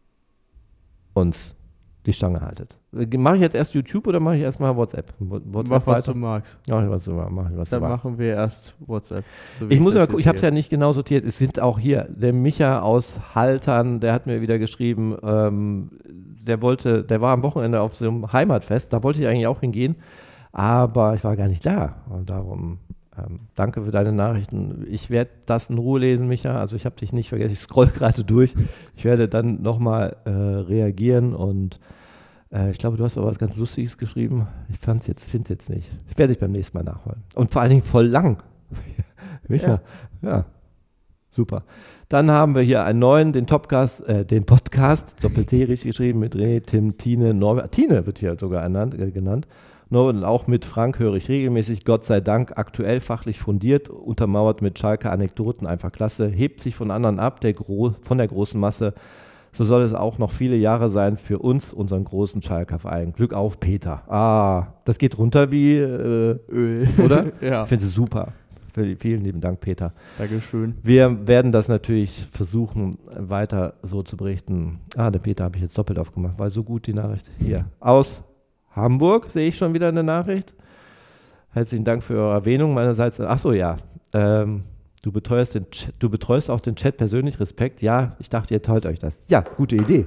uns die Stange haltet. Mache ich jetzt erst YouTube oder mache ich erstmal WhatsApp? WhatsApp Mach, was du magst. Mach ich, was du, mach ich, was Dann du magst. machen wir erst WhatsApp. So ich muss das aber gucken, ich habe es ja nicht genau sortiert. Es sind auch hier, der Micha aus Haltern, der hat mir wieder geschrieben, ähm, der wollte, der war am Wochenende auf so einem Heimatfest, da wollte ich eigentlich auch hingehen, aber ich war gar nicht da. Und darum ähm, danke für deine Nachrichten. Ich werde das in Ruhe lesen, Micha. Also ich habe dich nicht vergessen, ich scroll gerade durch. Ich werde dann nochmal äh, reagieren und äh, ich glaube, du hast aber was ganz Lustiges geschrieben. Ich fand's jetzt, finde es jetzt nicht. Ich werde dich beim nächsten Mal nachholen. Und vor allen Dingen voll lang. Micha, ja. ja, super. Dann haben wir hier einen neuen, den Topcast, äh, den Podcast, Doppel-T richtig geschrieben, mit René, Tim, Tine, Norbert. Tine wird hier sogar ernannt, äh, genannt. Norbert und auch mit Frank höre ich regelmäßig, Gott sei Dank, aktuell fachlich fundiert, untermauert mit Schalke Anekdoten, einfach klasse, hebt sich von anderen ab, der Gro- von der großen Masse. So soll es auch noch viele Jahre sein für uns, unseren großen Schalker Verein. Glück auf, Peter. Ah, das geht runter wie äh, Öl, oder? Ja. Ich finde es super. Vielen lieben Dank, Peter. Dankeschön. Wir werden das natürlich versuchen, weiter so zu berichten. Ah, der Peter habe ich jetzt doppelt aufgemacht, weil so gut die Nachricht hier. Aus Hamburg sehe ich schon wieder eine Nachricht. Herzlichen Dank für eure Erwähnung meinerseits. Ach so, ja. Ähm, du, betreust den Ch- du betreust auch den Chat persönlich. Respekt. Ja, ich dachte, ihr teilt euch das. Ja, gute Idee.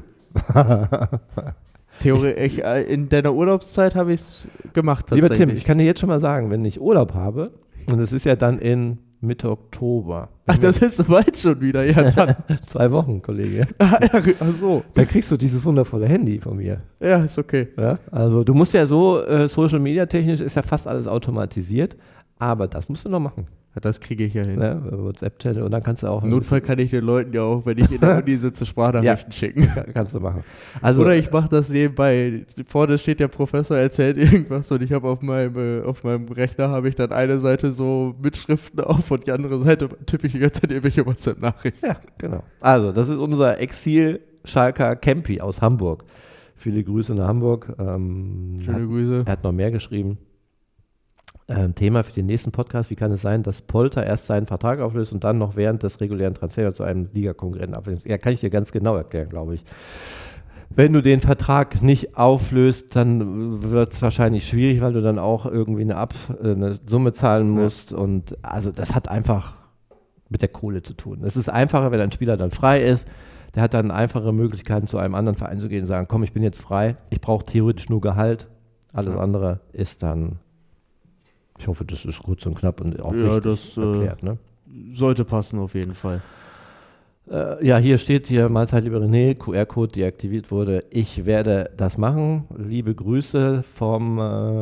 Theoretisch, in deiner Urlaubszeit habe ich es gemacht tatsächlich. Lieber Tim, ich kann dir jetzt schon mal sagen, wenn ich Urlaub habe, und es ist ja dann in Mitte Oktober. Ach, das ist soweit schon wieder. Ja, dann. Zwei Wochen, Kollege. Ach so. Dann kriegst du dieses wundervolle Handy von mir. Ja, ist okay. Ja, also du musst ja so, äh, Social Media technisch ist ja fast alles automatisiert, aber das musst du noch machen. Ja, das kriege ich ja hin. Ne? WhatsApp-Channel und dann kannst du auch... Im Notfall kann ich den Leuten ja auch, wenn ich in der Uni sitze, Sprachnachrichten ja, schicken. Kannst du machen. Also, oder ich mache das nebenbei. Vorne steht der Professor, erzählt irgendwas und ich habe auf meinem, äh, auf meinem Rechner habe ich dann eine Seite so Mitschriften auf und die andere Seite tippe ich die ganze Zeit irgendwelche WhatsApp-Nachrichten. Ja, genau. Also, das ist unser Exil-Schalker Campi aus Hamburg. Viele Grüße nach Hamburg. Ähm, Schöne hat, Grüße. Er hat noch mehr geschrieben. Ähm, Thema für den nächsten Podcast: Wie kann es sein, dass Polter erst seinen Vertrag auflöst und dann noch während des regulären Transfers zu einem Ligakonkurrenten abwächst? Ja, kann ich dir ganz genau erklären, glaube ich. Wenn du den Vertrag nicht auflöst, dann wird es wahrscheinlich schwierig, weil du dann auch irgendwie eine, Ab, eine Summe zahlen musst. Ja. Und also das hat einfach mit der Kohle zu tun. Es ist einfacher, wenn ein Spieler dann frei ist. Der hat dann einfache Möglichkeiten, zu einem anderen Verein zu gehen und sagen, komm, ich bin jetzt frei, ich brauche theoretisch nur Gehalt. Alles ja. andere ist dann... Ich hoffe, das ist kurz und knapp und auch ja, richtig das, erklärt. Ne? Sollte passen auf jeden Fall. Äh, ja, hier steht hier, Mahlzeit, lieber René, Q R-Code deaktiviert wurde. Ich werde das machen. Liebe Grüße vom äh,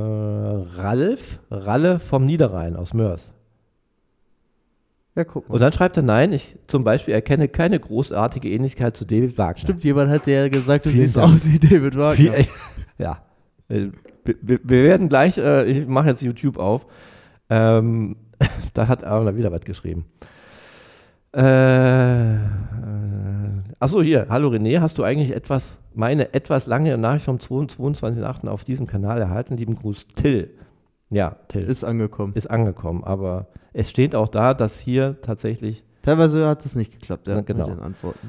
Ralf, Ralle vom Niederrhein aus Mörs. Ja, guck mal. Und dann schreibt er, nein, ich zum Beispiel erkenne keine großartige Ähnlichkeit zu David Wagner. Stimmt, jemand hat ja gesagt, du Vielen siehst Dank. aus wie David Wagner. Viel, ja, Wir, wir werden gleich, äh, ich mache jetzt YouTube auf, ähm, da hat Aaron wieder was geschrieben. Äh, äh, achso, hier, hallo René, hast du eigentlich etwas, meine etwas lange Nachricht vom zweiundzwanzigsten achten auf diesem Kanal erhalten? Lieben Gruß, Till. Ja, Till. Ist angekommen. Ist angekommen, aber es steht auch da, dass hier tatsächlich Teilweise hat es nicht geklappt, ja, Na, genau. mit den Antworten.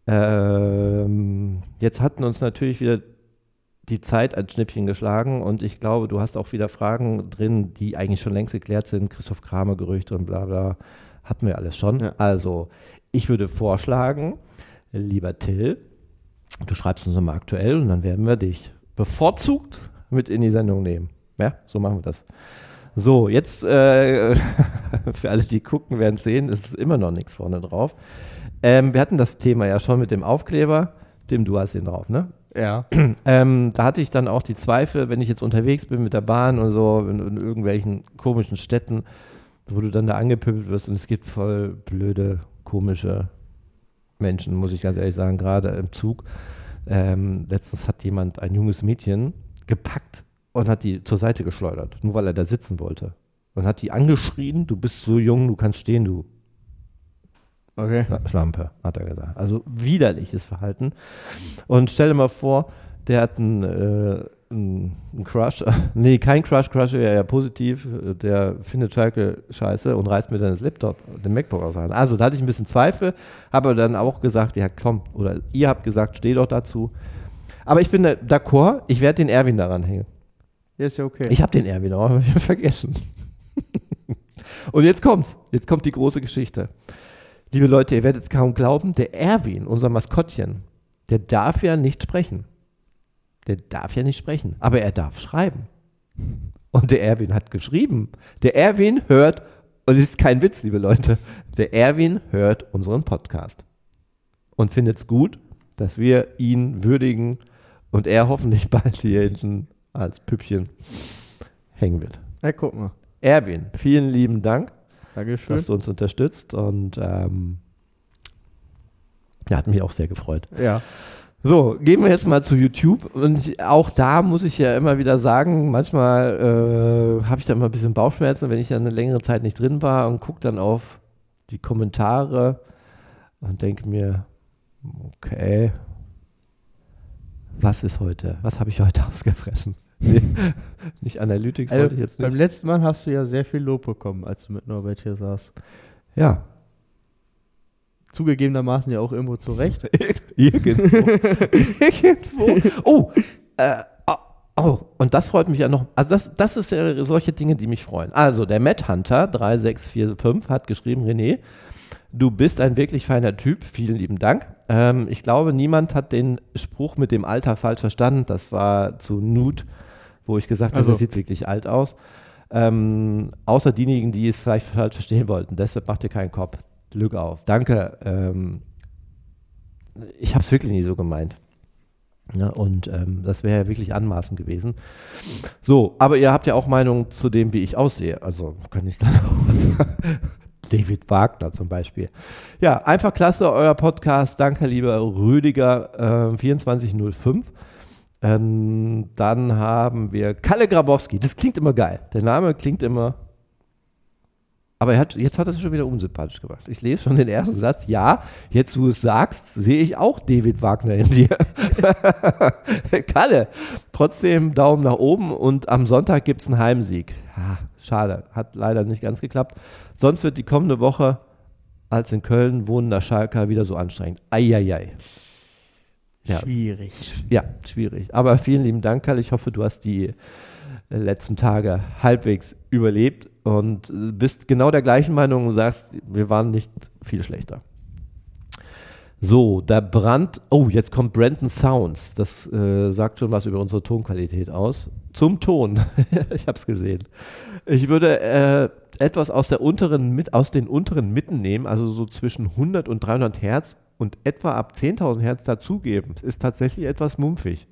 Ähm, jetzt hatten uns natürlich wieder die Zeit ein Schnippchen geschlagen und ich glaube, du hast auch wieder Fragen drin, die eigentlich schon längst geklärt sind. Christoph Kramer Gerüchte und bla bla, hatten wir alles schon. Ja. Also, ich würde vorschlagen, lieber Till, du schreibst uns nochmal aktuell und dann werden wir dich bevorzugt mit in die Sendung nehmen. Ja, so machen wir das. So, jetzt äh, für alle, die gucken, werden es sehen, ist immer noch nichts vorne drauf. Ähm, wir hatten das Thema ja schon mit dem Aufkleber. Tim, du hast den drauf, ne? Ja. Ähm, da hatte ich dann auch die Zweifel, wenn ich jetzt unterwegs bin mit der Bahn und so, in, in irgendwelchen komischen Städten, wo du dann da angepöbelt wirst und es gibt voll blöde, komische Menschen, muss ich ganz ehrlich sagen, gerade im Zug. Ähm, letztens hat jemand, ein junges Mädchen, gepackt und hat die zur Seite geschleudert, nur weil er da sitzen wollte. Und hat die angeschrien, du bist so jung, du kannst stehen, du Okay. Schlampe, hat er gesagt. Also widerliches Verhalten. Und stell dir mal vor, der hat einen, äh, einen Crush, nee, kein Crush, Crush wäre ja positiv, der findet Schalke scheiße und reißt mir dann das Laptop, den MacBook aus der Hand. Also da hatte ich ein bisschen Zweifel, habe dann auch gesagt, ja komm, oder ihr habt gesagt, steh doch dazu. Aber ich bin d'accord, ich werde den Erwin daran hängen. Ja, ist ja okay. Ich habe den Erwin auch, aber ich habe vergessen. Und jetzt kommt's, jetzt kommt die große Geschichte. Liebe Leute, ihr werdet es kaum glauben, der Erwin, unser Maskottchen, der darf ja nicht sprechen. Der darf ja nicht sprechen, aber er darf schreiben. Und der Erwin hat geschrieben. Der Erwin hört, und es ist kein Witz, liebe Leute, der Erwin hört unseren Podcast und findet es gut, dass wir ihn würdigen und er hoffentlich bald hier hinten als Püppchen hängen wird. Ja, guck mal. Erwin, vielen lieben Dank. Dankeschön. Dass du uns unterstützt und ähm, ja, hat mich auch sehr gefreut. Ja. So, gehen wir jetzt mal zu YouTube und auch da muss ich ja immer wieder sagen, manchmal äh, habe ich da immer ein bisschen Bauchschmerzen, wenn ich dann eine längere Zeit nicht drin war und gucke dann auf die Kommentare und denke mir, okay, was ist heute, was habe ich heute ausgefressen? Nee, nicht Analytics Also, wollte ich jetzt nicht. beim letzten Mal hast du ja sehr viel Lob bekommen, als du mit Norbert hier saßt. Ja. Zugegebenermaßen ja auch irgendwo zurecht. Irgendwo. Irgendwo. Oh, äh, oh, oh, und das freut mich ja noch. Also das, das ist ja solche Dinge, die mich freuen. Also der Matt Hunter drei sechs vier fünf hat geschrieben, René, du bist ein wirklich feiner Typ. Vielen lieben Dank. Ähm, ich glaube, niemand hat den Spruch mit dem Alter falsch verstanden. Das war zu Nude, wo ich gesagt habe, Also. das sieht wirklich alt aus. Ähm, außer diejenigen, die es vielleicht falsch verstehen wollten. Deshalb macht ihr keinen Kopf. Glück auf. Danke. Ähm, ich habe es wirklich nie so gemeint. Ja, und ähm, das wäre ja wirklich anmaßend gewesen. So, aber ihr habt ja auch Meinung zu dem, wie ich aussehe. Also kann ich das auch sagen. David Wagner zum Beispiel. Ja, einfach klasse, euer Podcast. Danke, lieber Rüdiger äh, vierundzwanzig null fünf. Ähm, dann haben wir Kalle Grabowski. Das klingt immer geil. Der Name klingt immer. Aber er hat, jetzt hat er es schon wieder unsympathisch gemacht. Ich lese schon den ersten Satz. Ja, jetzt du es sagst, sehe ich auch David Wagner in dir. Kalle, trotzdem Daumen nach oben und am Sonntag gibt es einen Heimsieg. Ja, schade, hat leider nicht ganz geklappt. Sonst wird die kommende Woche als in Köln wohnender Schalker wieder so anstrengend. Eieiei. Ja. Schwierig. Ja, schwierig. Aber vielen lieben Dank, Kalle. Ich hoffe, du hast die äh, letzten Tage halbwegs überlebt und bist genau der gleichen Meinung und sagst, wir waren nicht viel schlechter. So, der Brand, oh, jetzt kommt Brandon Sounds. Das äh, sagt schon was über unsere Tonqualität aus. Zum Ton. Ich habe es gesehen. Ich würde äh, etwas aus, der unteren, mit, aus den unteren Mitten nehmen, also so zwischen hundert und dreihundert Hertz und etwa ab zehntausend Hertz dazugeben. Ist tatsächlich etwas mumpfig.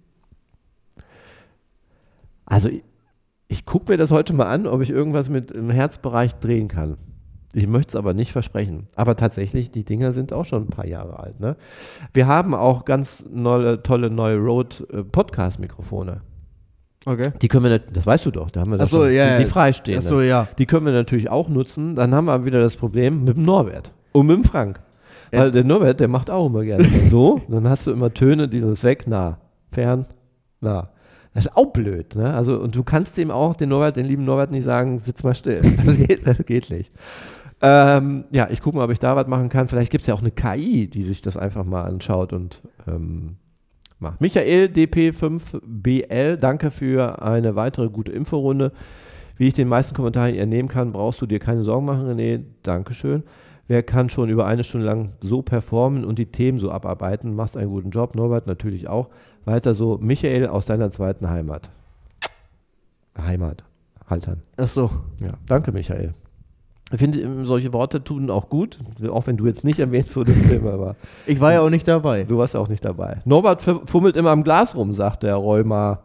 Also ich, ich gucke mir das heute mal an, ob ich irgendwas mit im Herzbereich drehen kann. Ich möchte es aber nicht versprechen. Aber tatsächlich, die Dinger sind auch schon ein paar Jahre alt. Ne? Wir haben auch ganz neue, tolle neue Rode-Podcast-Mikrofone. Okay. Die können wir, das weißt du doch, da haben wir Ach so, schon, ja, die, die ja. freistehen. Ach so, ja. Die können wir natürlich auch nutzen. Dann haben wir wieder das Problem mit dem Norbert und mit dem Frank. Ja. Weil der Norbert, der macht auch immer gerne so. Dann hast du immer Töne, dieses weg, nah, fern, nah. Das ist auch blöd, ne? Also, und du kannst dem auch, den Norbert, den lieben Norbert, nicht sagen, sitz mal still. Das geht, das geht nicht. Ähm, ja, ich gucke mal, ob ich da was machen kann. Vielleicht gibt es ja auch eine K I, die sich das einfach mal anschaut und ähm, macht. Michael D P fünf B L, danke für eine weitere gute Inforunde. Wie ich den meisten Kommentaren entnehmen kann, brauchst du dir keine Sorgen machen, René. Dankeschön. Wer kann schon über eine Stunde lang so performen und die Themen so abarbeiten? Machst einen guten Job, Norbert natürlich auch. Weiter so, Michael aus deiner zweiten Heimat. Heimat, Haltern. Ach so. Ja, danke, Michael. Ich finde, solche Worte tun auch gut, auch wenn du jetzt nicht erwähnt wurdest, Thema war. Ich war ja auch nicht dabei. Du warst auch nicht dabei. Norbert fummelt immer am Glas rum, sagt der Rheuma.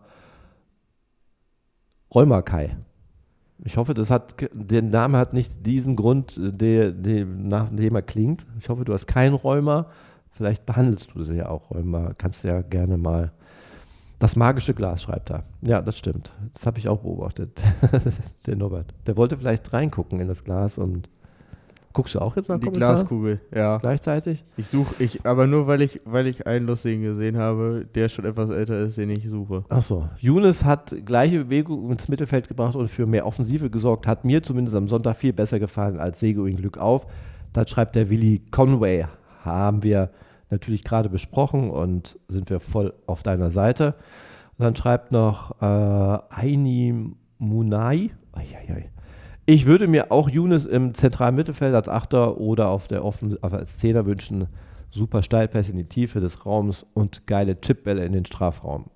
Rheuma Kai. Ich hoffe, das hat, der Name hat nicht diesen Grund, der, der, nach dem er klingt. Ich hoffe, du hast kein Rheuma. Vielleicht behandelst du sie ja auch Rheuma. Kannst ja gerne mal. Das magische Glas, schreibt er. Ja, das stimmt. Das habe ich auch beobachtet. Der Norbert. Der wollte vielleicht reingucken in das Glas und. Guckst du auch jetzt nach die Kommentaren? Glaskugel, ja. Gleichzeitig? Ich suche, ich, aber nur weil ich, weil ich einen lustigen gesehen habe, der schon etwas älter ist, den ich suche. Achso. Younes hat gleiche Bewegung ins Mittelfeld gebracht und für mehr Offensive gesorgt. Hat mir zumindest am Sonntag viel besser gefallen als Seguin Glück auf. Das schreibt der Willi Conway. Haben wir natürlich gerade besprochen und sind wir voll auf deiner Seite. Und dann schreibt noch äh, Aini Munai. Eieiei. Ich würde mir auch Younes im zentralen Mittelfeld als Achter oder auf der Offen- als Zehner wünschen. Super Steilpässe in die Tiefe des Raums und geile Chipbälle in den Strafraum.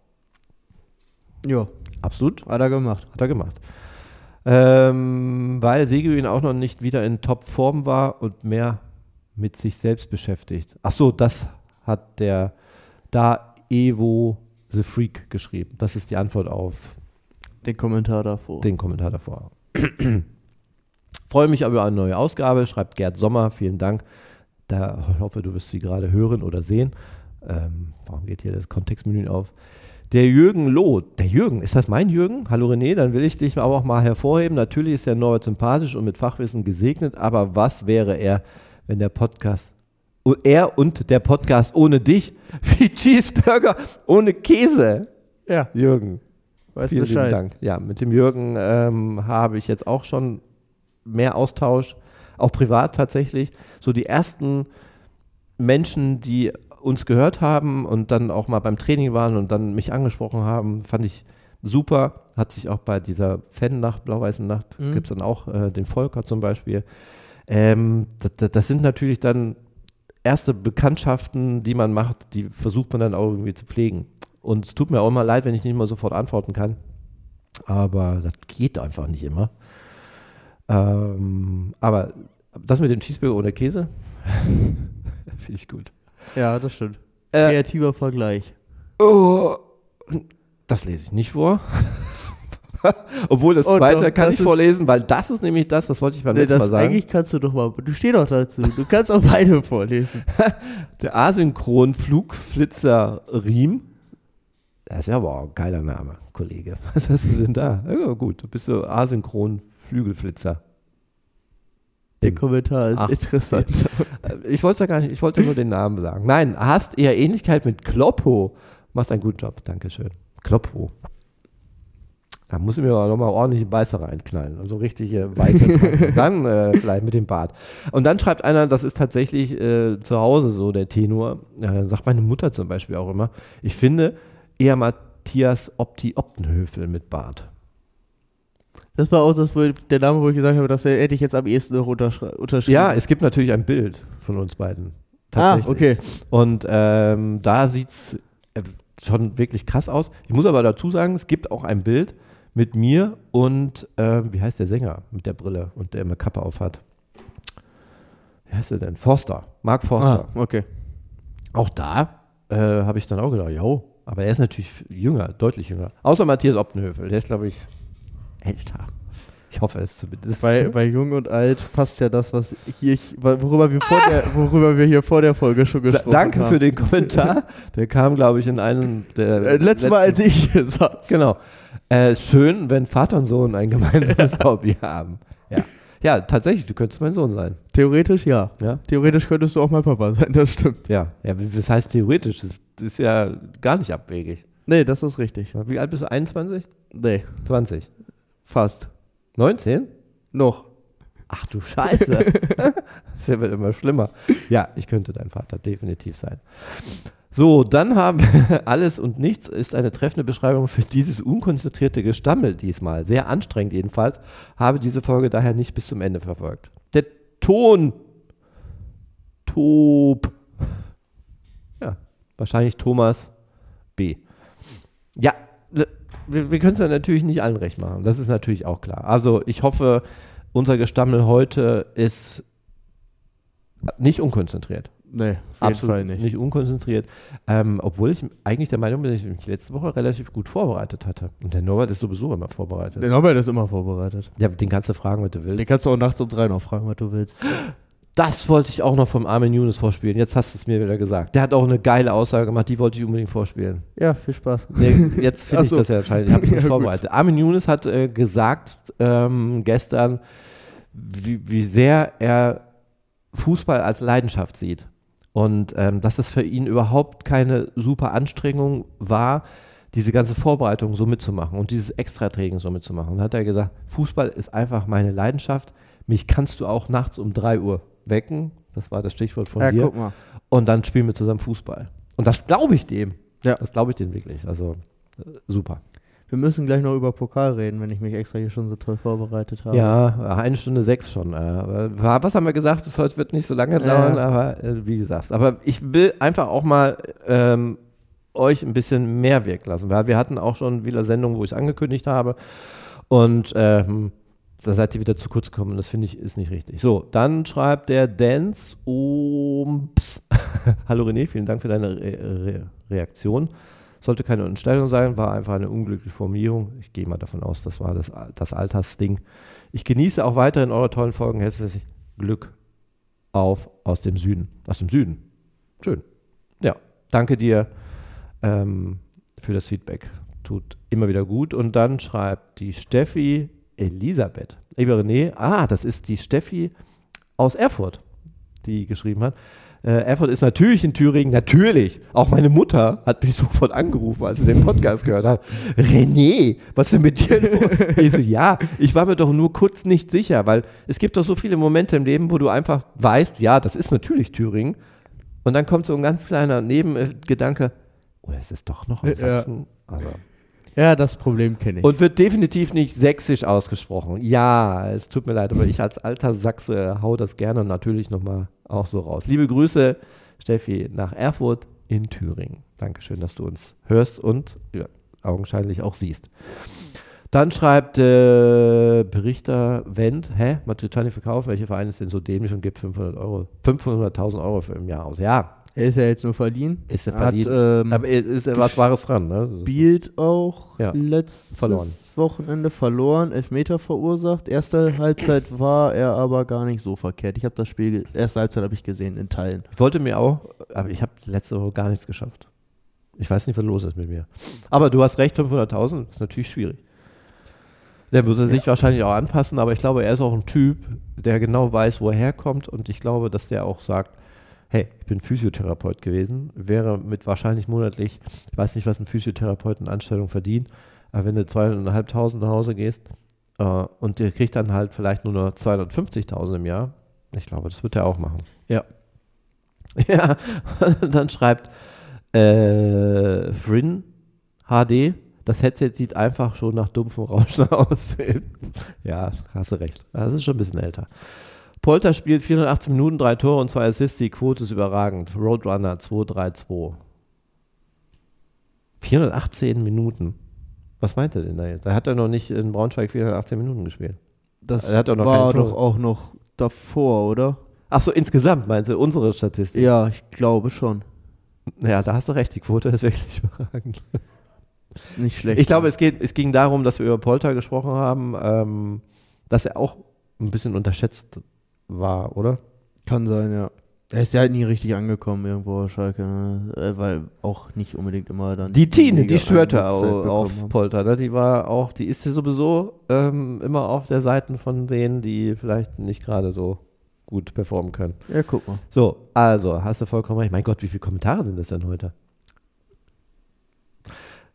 Ja. Absolut. Hat er gemacht. Hat er gemacht. Ähm, weil Seguin auch noch nicht wieder in Topform war und mehr mit sich selbst beschäftigt. Ach so, das hat der da Evo the Freak geschrieben. Das ist die Antwort auf den Kommentar davor. Den Kommentar davor. Freue mich aber über eine neue Ausgabe, schreibt Gerd Sommer, vielen Dank. Da, ich hoffe, du wirst sie gerade hören oder sehen. Ähm, warum geht hier das Kontextmenü auf? Der Jürgen Loh, der Jürgen, ist das mein Jürgen? Hallo René, dann will ich dich aber auch mal hervorheben. Natürlich ist der Norbert sympathisch und mit Fachwissen gesegnet, aber was wäre er, wenn der Podcast, er und der Podcast ohne dich, wie Cheeseburger ohne Käse? Ja. Jürgen. Weiß Vielen Bescheid. lieben Dank. Ja, mit dem Jürgen ähm, habe ich jetzt auch schon mehr Austausch, auch privat tatsächlich. So die ersten Menschen, die uns gehört haben und dann auch mal beim Training waren und dann mich angesprochen haben, fand ich super. Hat sich auch bei dieser Fan-Nacht, blau-weißen Nacht, mhm. gibt es dann auch äh, den Volker zum Beispiel. Ähm, das, das sind natürlich dann erste Bekanntschaften, die man macht, die versucht man dann auch irgendwie zu pflegen. Und es tut mir auch immer leid, wenn ich nicht mal sofort antworten kann. Aber das geht einfach nicht immer. Ähm, aber das mit dem Cheeseburger ohne Käse, finde ich gut. Ja, das stimmt. Äh, Kreativer Vergleich. Oh, das lese ich nicht vor. Obwohl das oh, zweite doch, kann das ich vorlesen, weil das ist nämlich das, das wollte ich beim nee, letzten Mal sagen. Eigentlich kannst du doch mal, du steh doch dazu, du kannst auch beide vorlesen. Der Asynchron-Flugflitzer Riem. Das ist ja aber auch ein geiler Name, Kollege. Was hast du denn da? Ja, gut, du bist so Asynchron-Flügelflitzer. Der Kommentar ist Ach, interessant. Ich wollte ja gar nicht, ich wollte nur den Namen sagen. Nein, hast eher Ähnlichkeit mit Kloppo. Machst einen guten Job, Dankeschön. Kloppo. Da muss ich mir aber nochmal ordentlich einen Beißer reinknallen. Also richtige weiße Dann äh, vielleicht mit dem Bart. Und dann schreibt einer, das ist tatsächlich äh, zu Hause so der Tenor. Äh, sagt meine Mutter zum Beispiel auch immer. Ich finde eher Matthias Opti Optenhöfel mit Bart. Das war auch das, wo der Name, wo ich gesagt habe, das hätte ich jetzt am ehesten noch unterschri- unterschrieben. Ja, es gibt natürlich ein Bild von uns beiden. Tatsächlich. Ah, okay. Und ähm, da sieht es äh, schon wirklich krass aus. Ich muss aber dazu sagen, es gibt auch ein Bild mit mir und, äh, wie heißt der Sänger mit der Brille und der immer Kappe auf hat? Wie heißt der denn? Forster. Mark Forster. Ah, okay. Auch da äh, habe ich dann auch gedacht, jo, aber er ist natürlich jünger, deutlich jünger. Außer Matthias Optenhöfel, der ist, glaube ich, älter. Ich hoffe es zumindest. Bei, bei Jung und Alt passt ja das, was hier, worüber wir, vor der, worüber wir hier vor der Folge schon gesprochen Danke haben. Danke für den Kommentar. Der kam, glaube ich, in einem der äh, letztes Mal, als ich hier saß. Genau. Äh, schön, wenn Vater und Sohn ein gemeinsames ja. Hobby haben. Ja. Ja, tatsächlich, du könntest mein Sohn sein. Theoretisch ja. ja. Theoretisch könntest du auch mein Papa sein, das stimmt. Ja, ja, das heißt theoretisch, das ist ja gar nicht abwegig. Nee, das ist richtig. Wie alt bist du? einundzwanzig? Nee. zwanzig? Fast. neunzehn? Noch. Ach du Scheiße. Das wird immer schlimmer. Ja, ich könnte dein Vater definitiv sein. So, dann haben wir alles und nichts ist eine treffende Beschreibung für dieses unkonzentrierte Gestammel diesmal. Sehr anstrengend jedenfalls. Habe diese Folge daher nicht bis zum Ende verfolgt. Der Ton. Top. Ja, wahrscheinlich Thomas B. Ja, wir, wir können es ja natürlich nicht allen recht machen. Das ist natürlich auch klar. Also ich hoffe, unser Gestammel heute ist nicht unkonzentriert. Nee, auf Absolut jeden Fall nicht. Nicht unkonzentriert. Ähm, obwohl ich eigentlich der Meinung bin, dass ich mich letzte Woche relativ gut vorbereitet hatte. Und der Norbert ist sowieso immer vorbereitet. Der Norbert ist immer vorbereitet. Ja, den kannst du fragen, was du willst. Den kannst du auch nachts um drei noch fragen, was du willst. Das wollte ich auch noch vom Armin Younes vorspielen. Jetzt hast du es mir wieder gesagt. Der hat auch eine geile Aussage gemacht, die wollte ich unbedingt vorspielen. Ja, viel Spaß. Nee, jetzt finde ich so. das ja wahrscheinlich, habe ich mich Ja, vorbereitet. gut. Armin Younes hat äh, gesagt ähm, gestern, wie, wie sehr er Fußball als Leidenschaft sieht. Und ähm, dass es für ihn überhaupt keine super Anstrengung war, diese ganze Vorbereitung so mitzumachen und dieses Extratraining so mitzumachen. Und dann hat er gesagt, Fußball ist einfach meine Leidenschaft. Mich kannst du auch nachts um drei Uhr wecken. Das war das Stichwort von Ja, dir. guck mal. Und dann spielen wir zusammen Fußball. Und das glaube ich dem. Ja. Das glaube ich dem wirklich. Also äh, super. Wir müssen gleich noch über Pokal reden, wenn ich mich extra hier schon so toll vorbereitet habe. Ja, eine Stunde sechs schon. Äh, was haben wir gesagt? Das heute wird nicht so lange dauern, Ja. aber äh, wie gesagt. Aber ich will einfach auch mal ähm, euch ein bisschen mehr wirken lassen, weil wir hatten auch schon wieder Sendungen, wo ich es angekündigt habe und ähm, da seid ihr wieder zu kurz gekommen und das finde ich ist nicht richtig. So, dann schreibt der Dance Umps. Hallo René, vielen Dank für deine Re Re Reaktion. Sollte keine Unterstellung sein, war einfach eine unglückliche Formulierung. Ich gehe mal davon aus, das war das, das Altersding. Ich genieße auch weiterhin eure tollen Folgen. Herzliches Glück auf aus dem Süden. Aus dem Süden. Schön. Ja, danke dir ähm, für das Feedback. Tut immer wieder gut. Und dann schreibt die Steffi Elisabeth. Lieber René, ah, das ist die Steffi aus Erfurt, die geschrieben hat. Äh, Erfurt ist natürlich in Thüringen, natürlich. Auch meine Mutter hat mich sofort angerufen, als sie den Podcast gehört hat. René, was ist denn mit dir los? Ich so, ja, ich war mir doch nur kurz nicht sicher, weil es gibt doch so viele Momente im Leben, wo du einfach weißt, ja, das ist natürlich Thüringen. Und dann kommt so ein ganz kleiner Nebengedanke, oh, es ist doch noch aus Sachsen. Ja. Also. Ja, das Problem kenne ich. Und wird definitiv nicht sächsisch ausgesprochen. Ja, es tut mir leid, aber ich als alter Sachse hau das gerne natürlich nochmal auch so raus. Liebe Grüße, Steffi, nach Erfurt in Thüringen. Dankeschön, dass du uns hörst und ja, augenscheinlich auch siehst. Dann schreibt äh, Berichter Wendt, hä, Matriciani verkauft, welcher Verein ist denn so dämlich und gibt fünfhundert Euro, fünfhunderttausend Euro für im Jahr aus? Ja. Er ist ja jetzt nur verliehen. Ist er Hat, verliehen. ähm, aber ist, ist was Wahres dran, ne? Spielt auch Ja. letztes Verloren. Wochenende verloren, Elfmeter verursacht. Erste Halbzeit war er aber gar nicht so verkehrt. Ich habe das Spiel, erste Halbzeit habe ich gesehen in Teilen. Ich wollte mir auch, aber ich habe letzte Woche gar nichts geschafft. Ich weiß nicht, was los ist mit mir. Aber du hast recht, fünfhunderttausend ist natürlich schwierig. Der muss er sich Ja. wahrscheinlich auch anpassen, aber ich glaube, er ist auch ein Typ, der genau weiß, wo er herkommt und ich glaube, dass der auch sagt, hey, ich bin Physiotherapeut gewesen, wäre mit wahrscheinlich monatlich, ich weiß nicht, was ein Physiotherapeut in Anstellung verdient, aber wenn du zweitausendfünfhundert nach Hause gehst äh, und der kriegt dann halt vielleicht nur noch zweihundertfünfzigtausend im Jahr, ich glaube, das wird er auch machen. Ja. Ja, und dann schreibt äh, Frin H D, das Headset sieht einfach schon nach dumpfem Rauschen aus. Ja, hast du recht. Das ist schon ein bisschen älter. Polter spielt vierhundertachtzig Minuten, drei Tore und zwei Assists. Die Quote ist überragend. Roadrunner zwei drei zwei. vierhundertachtzehn Minuten. Was meint er denn da jetzt? Da hat er noch nicht in Braunschweig vierhundertachtzehn Minuten gespielt. Das Er hat auch noch war keine doch Tore. auch noch davor, oder? Ach so, insgesamt meinst du, unsere Statistik? Ja, ich glaube schon. Ja, da hast du recht. Die Quote ist wirklich überragend. Ist nicht schlecht. Ich glaube, es, geht, es ging darum, dass wir über Polter gesprochen haben, ähm, dass er auch ein bisschen unterschätzt war, oder? Kann sein, ja. Er ist ja halt nie richtig angekommen irgendwo, Schalke, ne? Äh, weil auch nicht unbedingt immer dann... Die Tine, die Liga schwörte Einsatzzeit au- auf bekommen haben. Polter, ne? Die war auch, die ist ja sowieso ähm, immer auf der Seite von denen, die vielleicht nicht gerade so gut performen können. Ja, guck mal. So, also, hast du vollkommen recht. Mein Gott, wie viele Kommentare sind das denn heute?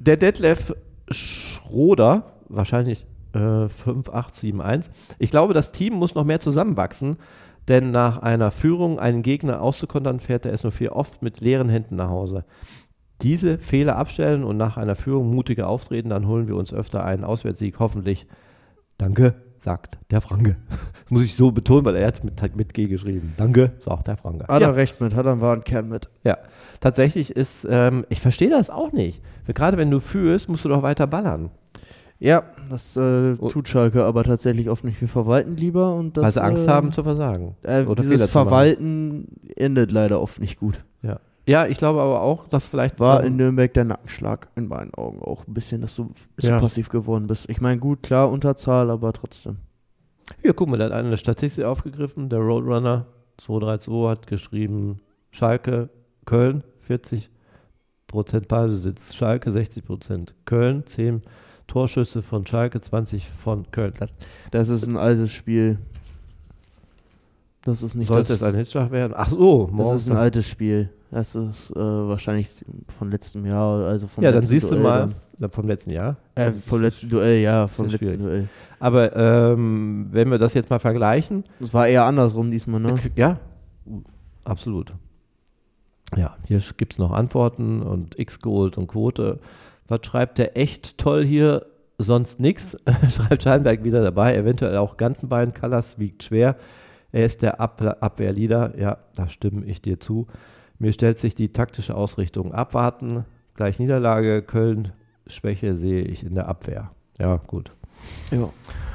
Der Detlef Schroeder, wahrscheinlich äh, fünf acht sieben eins. Ich glaube, das Team muss noch mehr zusammenwachsen, denn nach einer Führung einen Gegner auszukontern, fährt der S null vier oft mit leeren Händen nach Hause. Diese Fehler abstellen und nach einer Führung mutiger auftreten, dann holen wir uns öfter einen Auswärtssieg, hoffentlich. Danke, sagt der Franke. Das muss ich so betonen, weil er hat mit, mit G geschrieben. Danke, sagt der Franke. Hat ja. er recht mit, hat er einen wahren Kern mit. Ja, tatsächlich ist, ähm, ich verstehe das auch nicht. Gerade wenn du führst, musst du doch weiter ballern. Ja, das äh, tut Schalke aber tatsächlich oft nicht. Wir verwalten lieber. Und das, weil sie Angst äh, haben zu versagen. Äh, oder dieses Fehler zu Verwalten endet leider oft nicht gut. Ja. Ja, ich glaube aber auch, dass vielleicht... War in Nürnberg der Nackenschlag in meinen Augen auch ein bisschen, dass du so ja. passiv geworden bist. Ich meine, gut, klar, Unterzahl, aber trotzdem. Hier, guck mal, der hat eine Statistik aufgegriffen. Der Roadrunner zwei drei zwei hat geschrieben, Schalke, Köln, vierzig Prozent Ballbesitz, Schalke sechzig Prozent, Köln, zehn Torschüsse von Schalke, zwanzig von Köln. Das, das ist ein altes Spiel. Das ist nicht sollte das, es ein Hitzschlag werden? Ach so, morgen. Das ist ein altes Spiel. Das ist äh, wahrscheinlich von letztem Jahr, also vom ja, letzten dann siehst Duell du mal, dann. vom letzten Jahr. Äh, vom letzten Duell, ja, vom letzten schwierig. Duell. Aber ähm, wenn wir das jetzt mal vergleichen. Das war eher andersrum diesmal, ne? Ja, absolut. Ja, hier gibt es noch Antworten und X geholt und Quote. Was schreibt der echt toll hier? Sonst nix. Schreibt Scheinberg wieder dabei. Eventuell auch Gantenbein. Kallas wiegt schwer. Er ist der Ab- Abwehrleader. Ja, da stimme ich dir zu. Mir stellt sich die taktische Ausrichtung abwarten. Gleich Niederlage. Köln Schwäche sehe ich in der Abwehr. Ja, gut. Ja.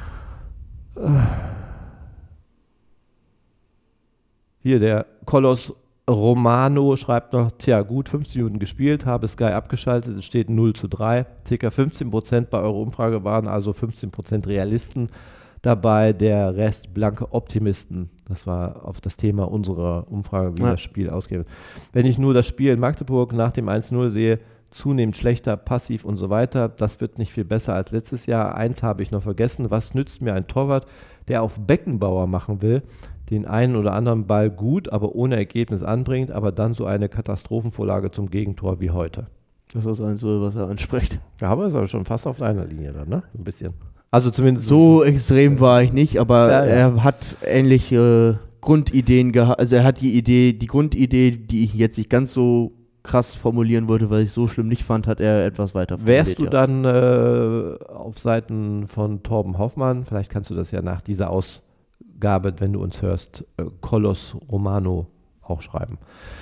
Hier der Koloss Romano schreibt noch, tja gut, fünfzig Minuten gespielt, habe Sky abgeschaltet, es steht null zu drei. Circa fünfzehn Prozent bei eurer Umfrage waren also fünfzehn Prozent Realisten dabei, der Rest blanke Optimisten. Das war auf das Thema unserer Umfrage, wie ja. das Spiel ausgeht. Wenn ich nur das Spiel in Magdeburg nach dem eins null sehe, zunehmend schlechter, passiv und so weiter, das wird nicht viel besser als letztes Jahr. Eins habe ich noch vergessen, was nützt mir ein Torwart, der auf Beckenbauer machen will, den einen oder anderen Ball gut, aber ohne Ergebnis anbringt, aber dann so eine Katastrophenvorlage zum Gegentor wie heute. Das ist das Einzige, was er anspricht. Ja, aber ist aber schon fast auf deiner Linie dann, ne? Ein bisschen. Also zumindest... So extrem war ich nicht, aber ja, ja. er hat ähnliche Grundideen gehabt. Also er hat die Idee, die Grundidee, die ich jetzt nicht ganz so krass formulieren wollte, weil ich so schlimm nicht fand, hat er etwas weiter formuliert. Wärst du ja. dann äh, auf Seiten von Torben Hoffmann, vielleicht kannst du das ja nach dieser Ausgabe, wenn du uns hörst, äh, Koloss Romano auch schreiben.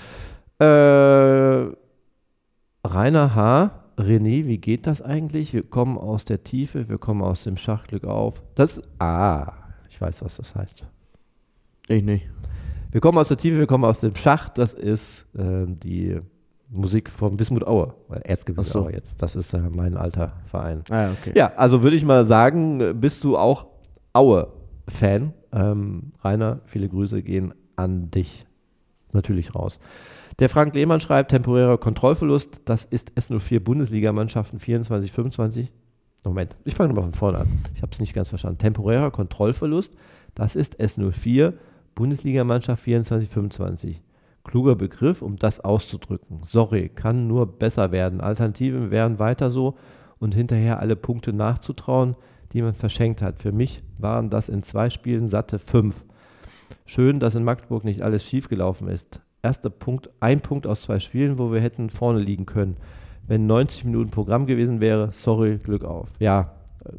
Äh, Rainer H., René, wie geht das eigentlich? Wir kommen aus der Tiefe, wir kommen aus dem Schachglück auf. Das, ah, ich weiß, was das heißt. Ich nicht. Wir kommen aus der Tiefe, wir kommen aus dem Schacht, das ist äh, die Musik von Wismut Aue, Erzgebirge so. Aue jetzt, das ist äh, mein alter Verein. Ah, okay. Ja, also würde ich mal sagen, bist du auch Aue-Fan? Ähm, Rainer, viele Grüße gehen an dich natürlich raus. Der Frank Lehmann schreibt, temporärer Kontrollverlust, das ist S null vier Bundesligamannschaften vierundzwanzig fünfundzwanzig. Moment, ich fange nochmal von vorne an. Ich habe es nicht ganz verstanden. Temporärer Kontrollverlust, das ist S null vier Bundesligamannschaft vierundzwanzig fünfundzwanzig. Kluger Begriff, um das auszudrücken. Sorry, kann nur besser werden. Alternativen wären weiter so und hinterher alle Punkte nachzutrauen, die man verschenkt hat. Für mich waren das in zwei Spielen satte fünf. Schön, dass in Magdeburg nicht alles schiefgelaufen ist. Erster Punkt, ein Punkt aus zwei Spielen, wo wir hätten vorne liegen können. Wenn neunzig Minuten Programm gewesen wäre, sorry, Glück auf. Ja,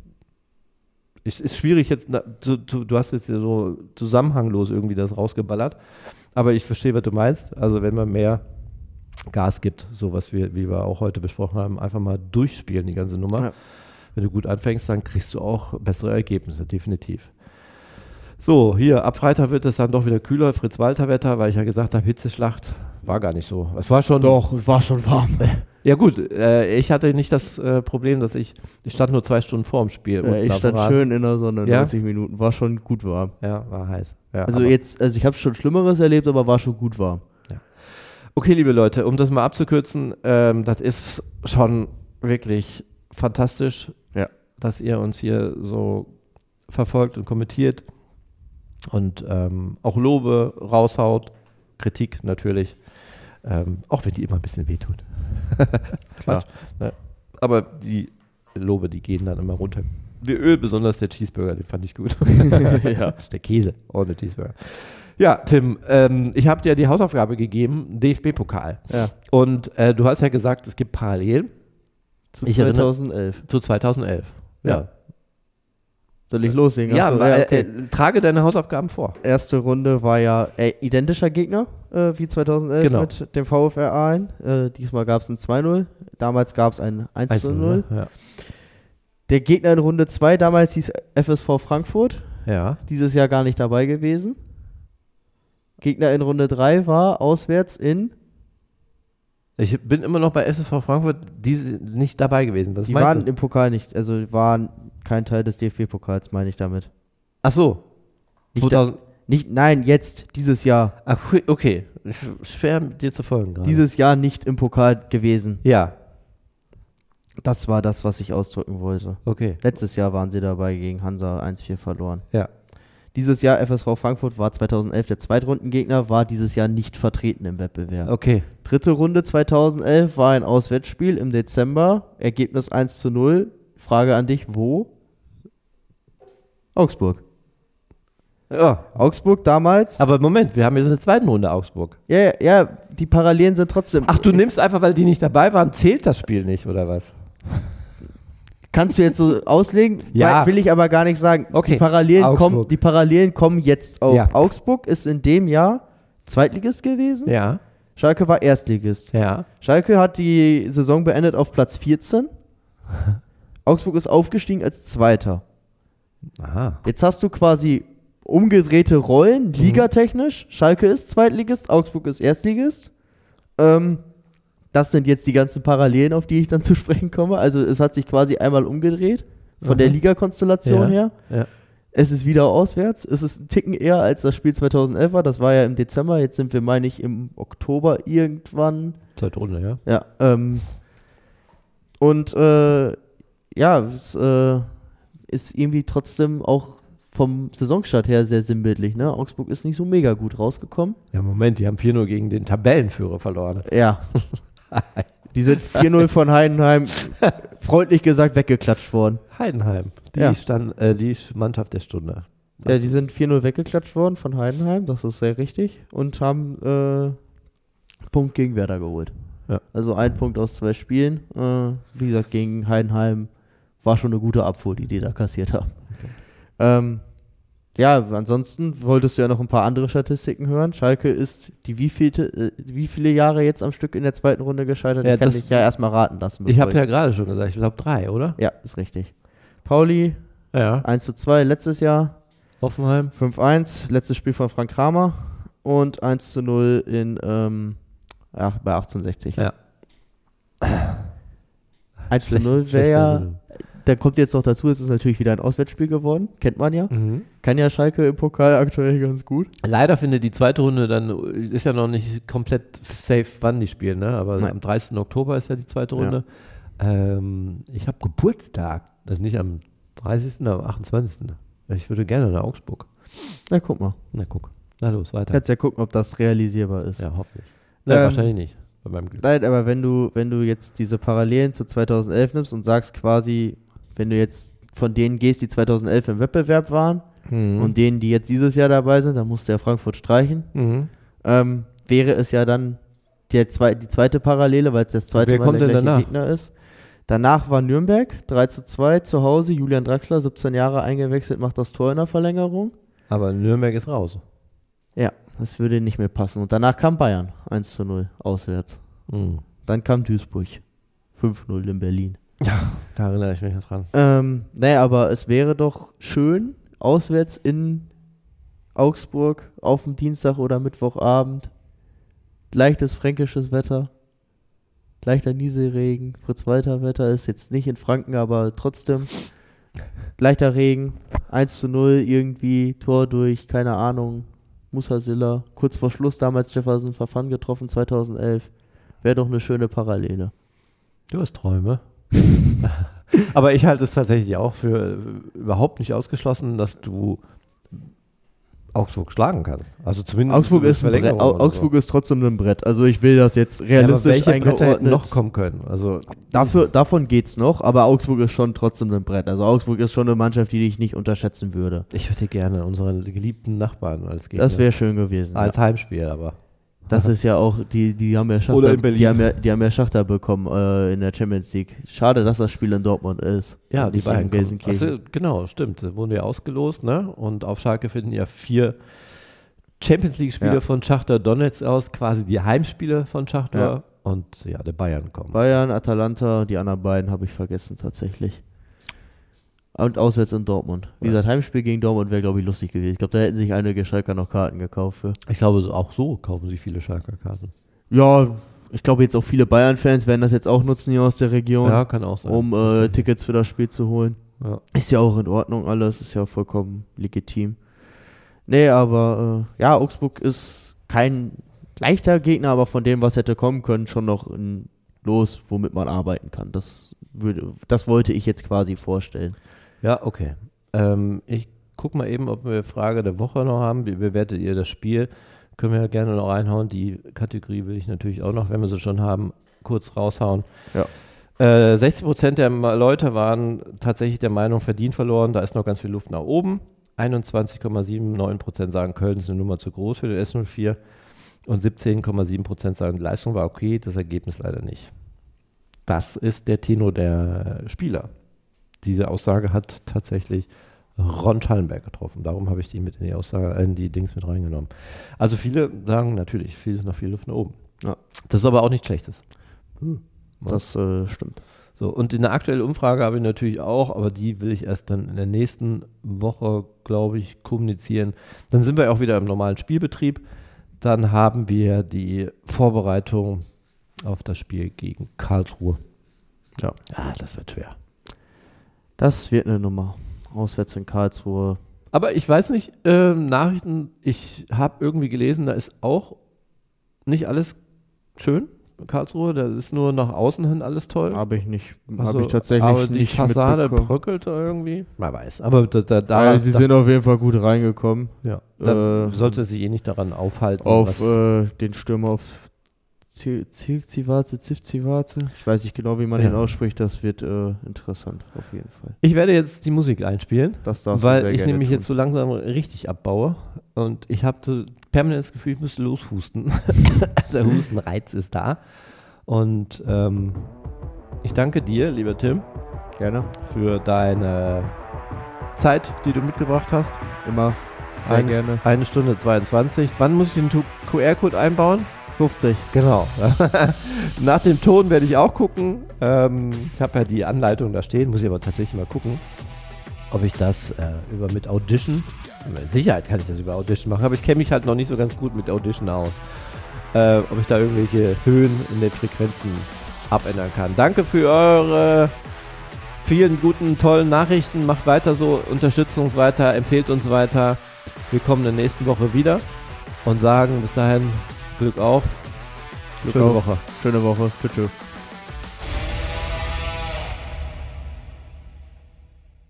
es ist schwierig jetzt, du, du, du hast jetzt so zusammenhanglos irgendwie das rausgeballert, aber ich verstehe, was du meinst. Also wenn man mehr Gas gibt, so was wir, wie wir auch heute besprochen haben, einfach mal durchspielen, die ganze Nummer. Ja. Wenn du gut anfängst, dann kriegst du auch bessere Ergebnisse, definitiv. So, hier, ab Freitag wird es dann doch wieder kühler, Fritz-Walter-Wetter, weil ich ja gesagt habe, Hitzeschlacht, war gar nicht so. Es war schon... Doch, es war schon warm. Ja gut, äh, ich hatte nicht das äh, Problem, dass ich, ich stand nur zwei Stunden vorm Spiel. Ja, ich stand schön in der Sonne, ja? neunzig Minuten, war schon gut warm. Ja, war heiß. Ja, also jetzt, also ich habe schon Schlimmeres erlebt, aber war schon gut warm. Ja. Okay, liebe Leute, um das mal abzukürzen, ähm, das ist schon wirklich fantastisch, ja. dass ihr uns hier so verfolgt und kommentiert und ähm, auch Lobe raushaut, Kritik natürlich, ähm, auch wenn die immer ein bisschen wehtut. Klar. Ne? Aber die Lobe, die gehen dann immer runter. Wie Öl, besonders der Cheeseburger, den fand ich gut. Ja. Der Käse, ohne Cheeseburger. Ja, Tim, ähm, ich habe dir die Hausaufgabe gegeben, D F B-Pokal. Ja. Und äh, du hast ja gesagt, es gibt Parallelen. Zu Ich zweitausendelf. Erinnere, zu zweitausendelf. Ja. Ja. Soll ich loslegen? Ja, Achso, ma, ja, äh, okay. äh, trage deine Hausaufgaben vor. Erste Runde war ja äh, identischer Gegner äh, wie zweitausendelf Genau. mit dem VfR Aalen. Äh, diesmal gab es ein zwei null. Damals gab es ein eins zu null. Ja. Der Gegner in Runde zwei damals hieß F S V Frankfurt. Ja. Dieses Jahr gar nicht dabei gewesen. Gegner in Runde drei war auswärts in... Ich bin immer noch bei S S V Frankfurt, die sind nicht dabei gewesen. Was Die meinst waren du? im Pokal nicht, also waren kein Teil des D F B-Pokals, meine ich damit. Ach so. Nicht zweitausend. Da, nicht, nein, jetzt, dieses Jahr. Ach, okay. Sch- Schwer dir zu folgen gerade. Dieses Jahr nicht im Pokal gewesen. Ja. Das war das, was ich ausdrücken wollte. Okay. Letztes Jahr waren sie dabei gegen Hansa eins vier verloren. Ja. Dieses Jahr F S V Frankfurt war zweitausendelf der Zweitrundengegner, war dieses Jahr nicht vertreten im Wettbewerb. Okay. Dritte Runde zweitausendelf war ein Auswärtsspiel im Dezember, Ergebnis eins zu null. Frage an dich, wo? Augsburg. Ja. Augsburg damals. Aber Moment, wir haben jetzt in der zweiten Runde Augsburg. Ja, ja, ja, die Parallelen sind trotzdem. Ach, du nimmst einfach, weil die nicht dabei waren, zählt das Spiel nicht, oder was? Kannst du jetzt so auslegen? Ja. Will ich aber gar nicht sagen. Okay. Die Parallelen, Augsburg. kommen, die Parallelen kommen jetzt auf. Ja. Augsburg ist in dem Jahr Zweitligist gewesen. Ja. Schalke war Erstligist. Ja. Schalke hat die Saison beendet auf Platz vierzehn. Augsburg ist aufgestiegen als Zweiter. Aha. Jetzt hast du quasi umgedrehte Rollen, ligatechnisch. Schalke ist Zweitligist, Augsburg ist Erstligist. Ähm, das sind jetzt die ganzen Parallelen, auf die ich dann zu sprechen komme. Also es hat sich quasi einmal umgedreht von Aha. der Ligakonstellation Ja. her. Ja. Es ist wieder auswärts. Es ist ein Ticken eher als das Spiel zweitausendelf war. Das war ja im Dezember. Jetzt sind wir, meine ich, im Oktober irgendwann. Zweite Runde, ja. Ja. Ähm, und äh, ja, es äh, ist irgendwie trotzdem auch vom Saisonstart her sehr sinnbildlich. Ne? Augsburg ist nicht so mega gut rausgekommen. Ja, Moment, die haben vier null gegen den Tabellenführer verloren. Ja. Die sind vier null von Heidenheim, freundlich gesagt, weggeklatscht worden. Heidenheim, die, Ja. stand, äh, die Mannschaft der Stunde. Ja, die sind vier null weggeklatscht worden von Heidenheim, das ist sehr richtig. Und haben äh, Punkt gegen Werder geholt. Ja. Also ein Punkt aus zwei Spielen. Äh, wie gesagt, gegen Heidenheim war schon eine gute Abfuhr, die die da kassiert haben. Okay. Ähm, ja, ansonsten wolltest du ja noch ein paar andere Statistiken hören. Schalke ist die wievielte, äh, wie viele Jahre jetzt am Stück in der zweiten Runde gescheitert? Ja, ich kann das- dich ja erstmal raten lassen. Ich bevor habe ja gerade schon gesagt, ich glaube drei, oder? Ja, ist richtig. Pauli Ja. eins zu zwei letztes Jahr, Hoffenheim. fünf eins, letztes Spiel von Frank Kramer und eins zu null in, ähm, ja, bei achtzehnhundertsechzig. Ja. eins zu null wäre Schlechte ja, Erinnerung. da kommt jetzt noch dazu, es ist natürlich wieder ein Auswärtsspiel geworden, kennt man ja. Mhm. Kann ja Schalke im Pokal aktuell ganz gut. Leider findet die zweite Runde dann, ist ja noch nicht komplett safe, wann die spielen, ne? Aber Nein. am dreißigsten Oktober ist ja die zweite Ja. Runde. Ähm, ich habe Geburtstag, also nicht am dreißigsten, am achtundzwanzigsten Ich würde gerne nach Augsburg. Na, guck mal. Na guck, na los, weiter. Kannst ja gucken, ob das realisierbar ist. Ja, hoffentlich. Na, Ähm, wahrscheinlich nicht, bei meinem Glück. Nein, aber wenn du, wenn du jetzt diese Parallelen zu zweitausendelf nimmst und sagst quasi, wenn du jetzt von denen gehst, die zweitausendelf im Wettbewerb waren Mhm. und denen, die jetzt dieses Jahr dabei sind, dann musst du ja Frankfurt streichen, Mhm. ähm, wäre es ja dann der zwei, die zweite Parallele, weil es das zweite Wer Mal kommt der denn gleiche danach? Gegner ist. Danach war Nürnberg, drei zu zwei zu Hause, Julian Draxler, siebzehn Jahre eingewechselt, macht das Tor in der Verlängerung. Aber Nürnberg ist raus. Ja, das würde nicht mehr passen. Und danach kam Bayern, eins zu null, auswärts. Mhm. Dann kam Duisburg, fünf null in Berlin. Da erinnere ich mich noch dran. Ähm, naja, aber es wäre doch schön, auswärts in Augsburg auf dem Dienstag oder Mittwochabend, leichtes fränkisches Wetter, leichter Nieselregen, Fritz-Walter-Wetter ist jetzt nicht in Franken, aber trotzdem leichter Regen, eins zu null irgendwie, Tor durch, keine Ahnung, Musa Silla, kurz vor Schluss damals Jefferson Verfan getroffen, zweitausendelf, wäre doch eine schöne Parallele. Du hast Träume. Aber ich halte es tatsächlich auch für äh, überhaupt nicht ausgeschlossen, dass du Augsburg schlagen kannst. Also zumindest Augsburg, ist, ein Brett, Augsburg so. ist trotzdem ein Brett. Also ich will das jetzt realistisch ja, welche Bretter hätten eingeordnet. noch kommen können. Also Dafür, davon geht's noch, aber Augsburg ist schon trotzdem ein Brett. Also Augsburg ist schon eine Mannschaft, die ich nicht unterschätzen würde. Ich hätte gerne unsere geliebten Nachbarn als Gegner. Das wäre schön gewesen. Als ja. Heimspiel, aber. Das ist ja auch, die, die haben ja Schachter, die haben ja, die haben ja Schachter bekommen äh, in der Champions League. Schade, dass das Spiel in Dortmund ist. Ja, die beiden. Also, genau, stimmt. Da wurden ja ausgelost, ne? Und auf Schalke finden ja vier Champions League-Spiele ja. von Schachtar Donetsk aus, quasi die Heimspiele von Schachtar. Ja. Und ja, der Bayern kommen. Bayern, Atalanta, die anderen beiden habe ich vergessen tatsächlich. Und auswärts in Dortmund. Wie ja. gesagt, Heimspiel gegen Dortmund wäre, glaube ich, lustig gewesen. Ich glaube, da hätten sich einige Schalker noch Karten gekauft für. Ich glaube, auch so kaufen sich viele Schalker Karten. Ja, ich glaube jetzt auch viele Bayern-Fans werden das jetzt auch nutzen hier aus der Region. Ja, kann auch sein. Um äh, Tickets für das Spiel zu holen. Ja. Ist ja auch in Ordnung alles, ist ja vollkommen legitim. Nee, aber äh, ja, Augsburg ist kein leichter Gegner, aber von dem, was hätte kommen können, schon noch ein Los, womit man arbeiten kann. Das, würde, das wollte ich jetzt quasi vorstellen. Ja, okay. Ähm, ich gucke mal eben, ob wir Frage der Woche noch haben. Wie bewertet ihr das Spiel? Können wir ja gerne noch reinhauen. Die Kategorie will ich natürlich auch noch, wenn wir sie schon haben, kurz raushauen. Ja. Äh, sechzig Prozent der Leute waren tatsächlich der Meinung, verdient verloren. Da ist noch ganz viel Luft nach oben. einundzwanzig Komma neunundsiebzig Prozent sagen, Köln ist eine Nummer zu groß für den S null vier. Und siebzehn Komma sieben Prozent sagen, die Leistung war okay, das Ergebnis leider nicht. Das ist der Tenor der Spieler. Diese Aussage hat tatsächlich Ron Schallenberg getroffen. Darum habe ich die mit in die Aussage, in die Dings mit reingenommen. Also viele sagen natürlich, viel ist noch viel Luft nach oben. Ja. Das ist aber auch nichts Schlechtes. Hm. Das äh, stimmt. So, und eine aktuelle Umfrage habe ich natürlich auch, aber die will ich erst dann in der nächsten Woche, glaube ich, kommunizieren. Dann sind wir auch wieder im normalen Spielbetrieb. Dann haben wir die Vorbereitung auf das Spiel gegen Karlsruhe. Ja. Ah, das wird schwer. Das wird eine Nummer. Auswärts in Karlsruhe. Aber ich weiß nicht, äh, Nachrichten, ich habe irgendwie gelesen, da ist auch nicht alles schön in Karlsruhe. Da ist nur nach außen hin alles toll. Habe ich nicht, also, habe ich tatsächlich aber die nicht Fassade bröckelt da irgendwie. Man weiß, aber da, da, da ja, sie da, sind auf jeden Fall gut reingekommen. Ja, da äh, sollte sich eh nicht daran aufhalten. Auf äh, den Stürmer auf Zivcivace, Zivcivace. Ich weiß nicht genau, wie man ja. den ausspricht. Das wird äh, interessant, auf jeden Fall. Ich werde jetzt die Musik einspielen, das darf weil sehr ich gerne nämlich tun. jetzt so langsam richtig abbaue und ich habe permanent das Gefühl, ich müsste loshusten. Der Hustenreiz ist da. Und ähm, ich danke dir, lieber Tim, gerne für deine Zeit, die du mitgebracht hast. Immer sehr eine, gerne. Eine Stunde zweiundzwanzig. Wann muss ich den Q R-Code einbauen? fünfzig. Genau. Nach dem Ton werde ich auch gucken. Ähm, ich habe ja die Anleitung da stehen, muss ich aber tatsächlich mal gucken, ob ich das äh, über mit Audition, mit Sicherheit kann ich das über Audition machen, aber ich kenne mich halt noch nicht so ganz gut mit Audition aus, äh, ob ich da irgendwelche Höhen in den Frequenzen abändern kann. Danke für eure vielen guten, tollen Nachrichten. Macht weiter so, unterstützt uns weiter, empfehlt uns weiter. Wir kommen in der nächsten Woche wieder und sagen bis dahin Glück auf. Glück Schöne auf. Woche. Schöne Woche. Tschüss.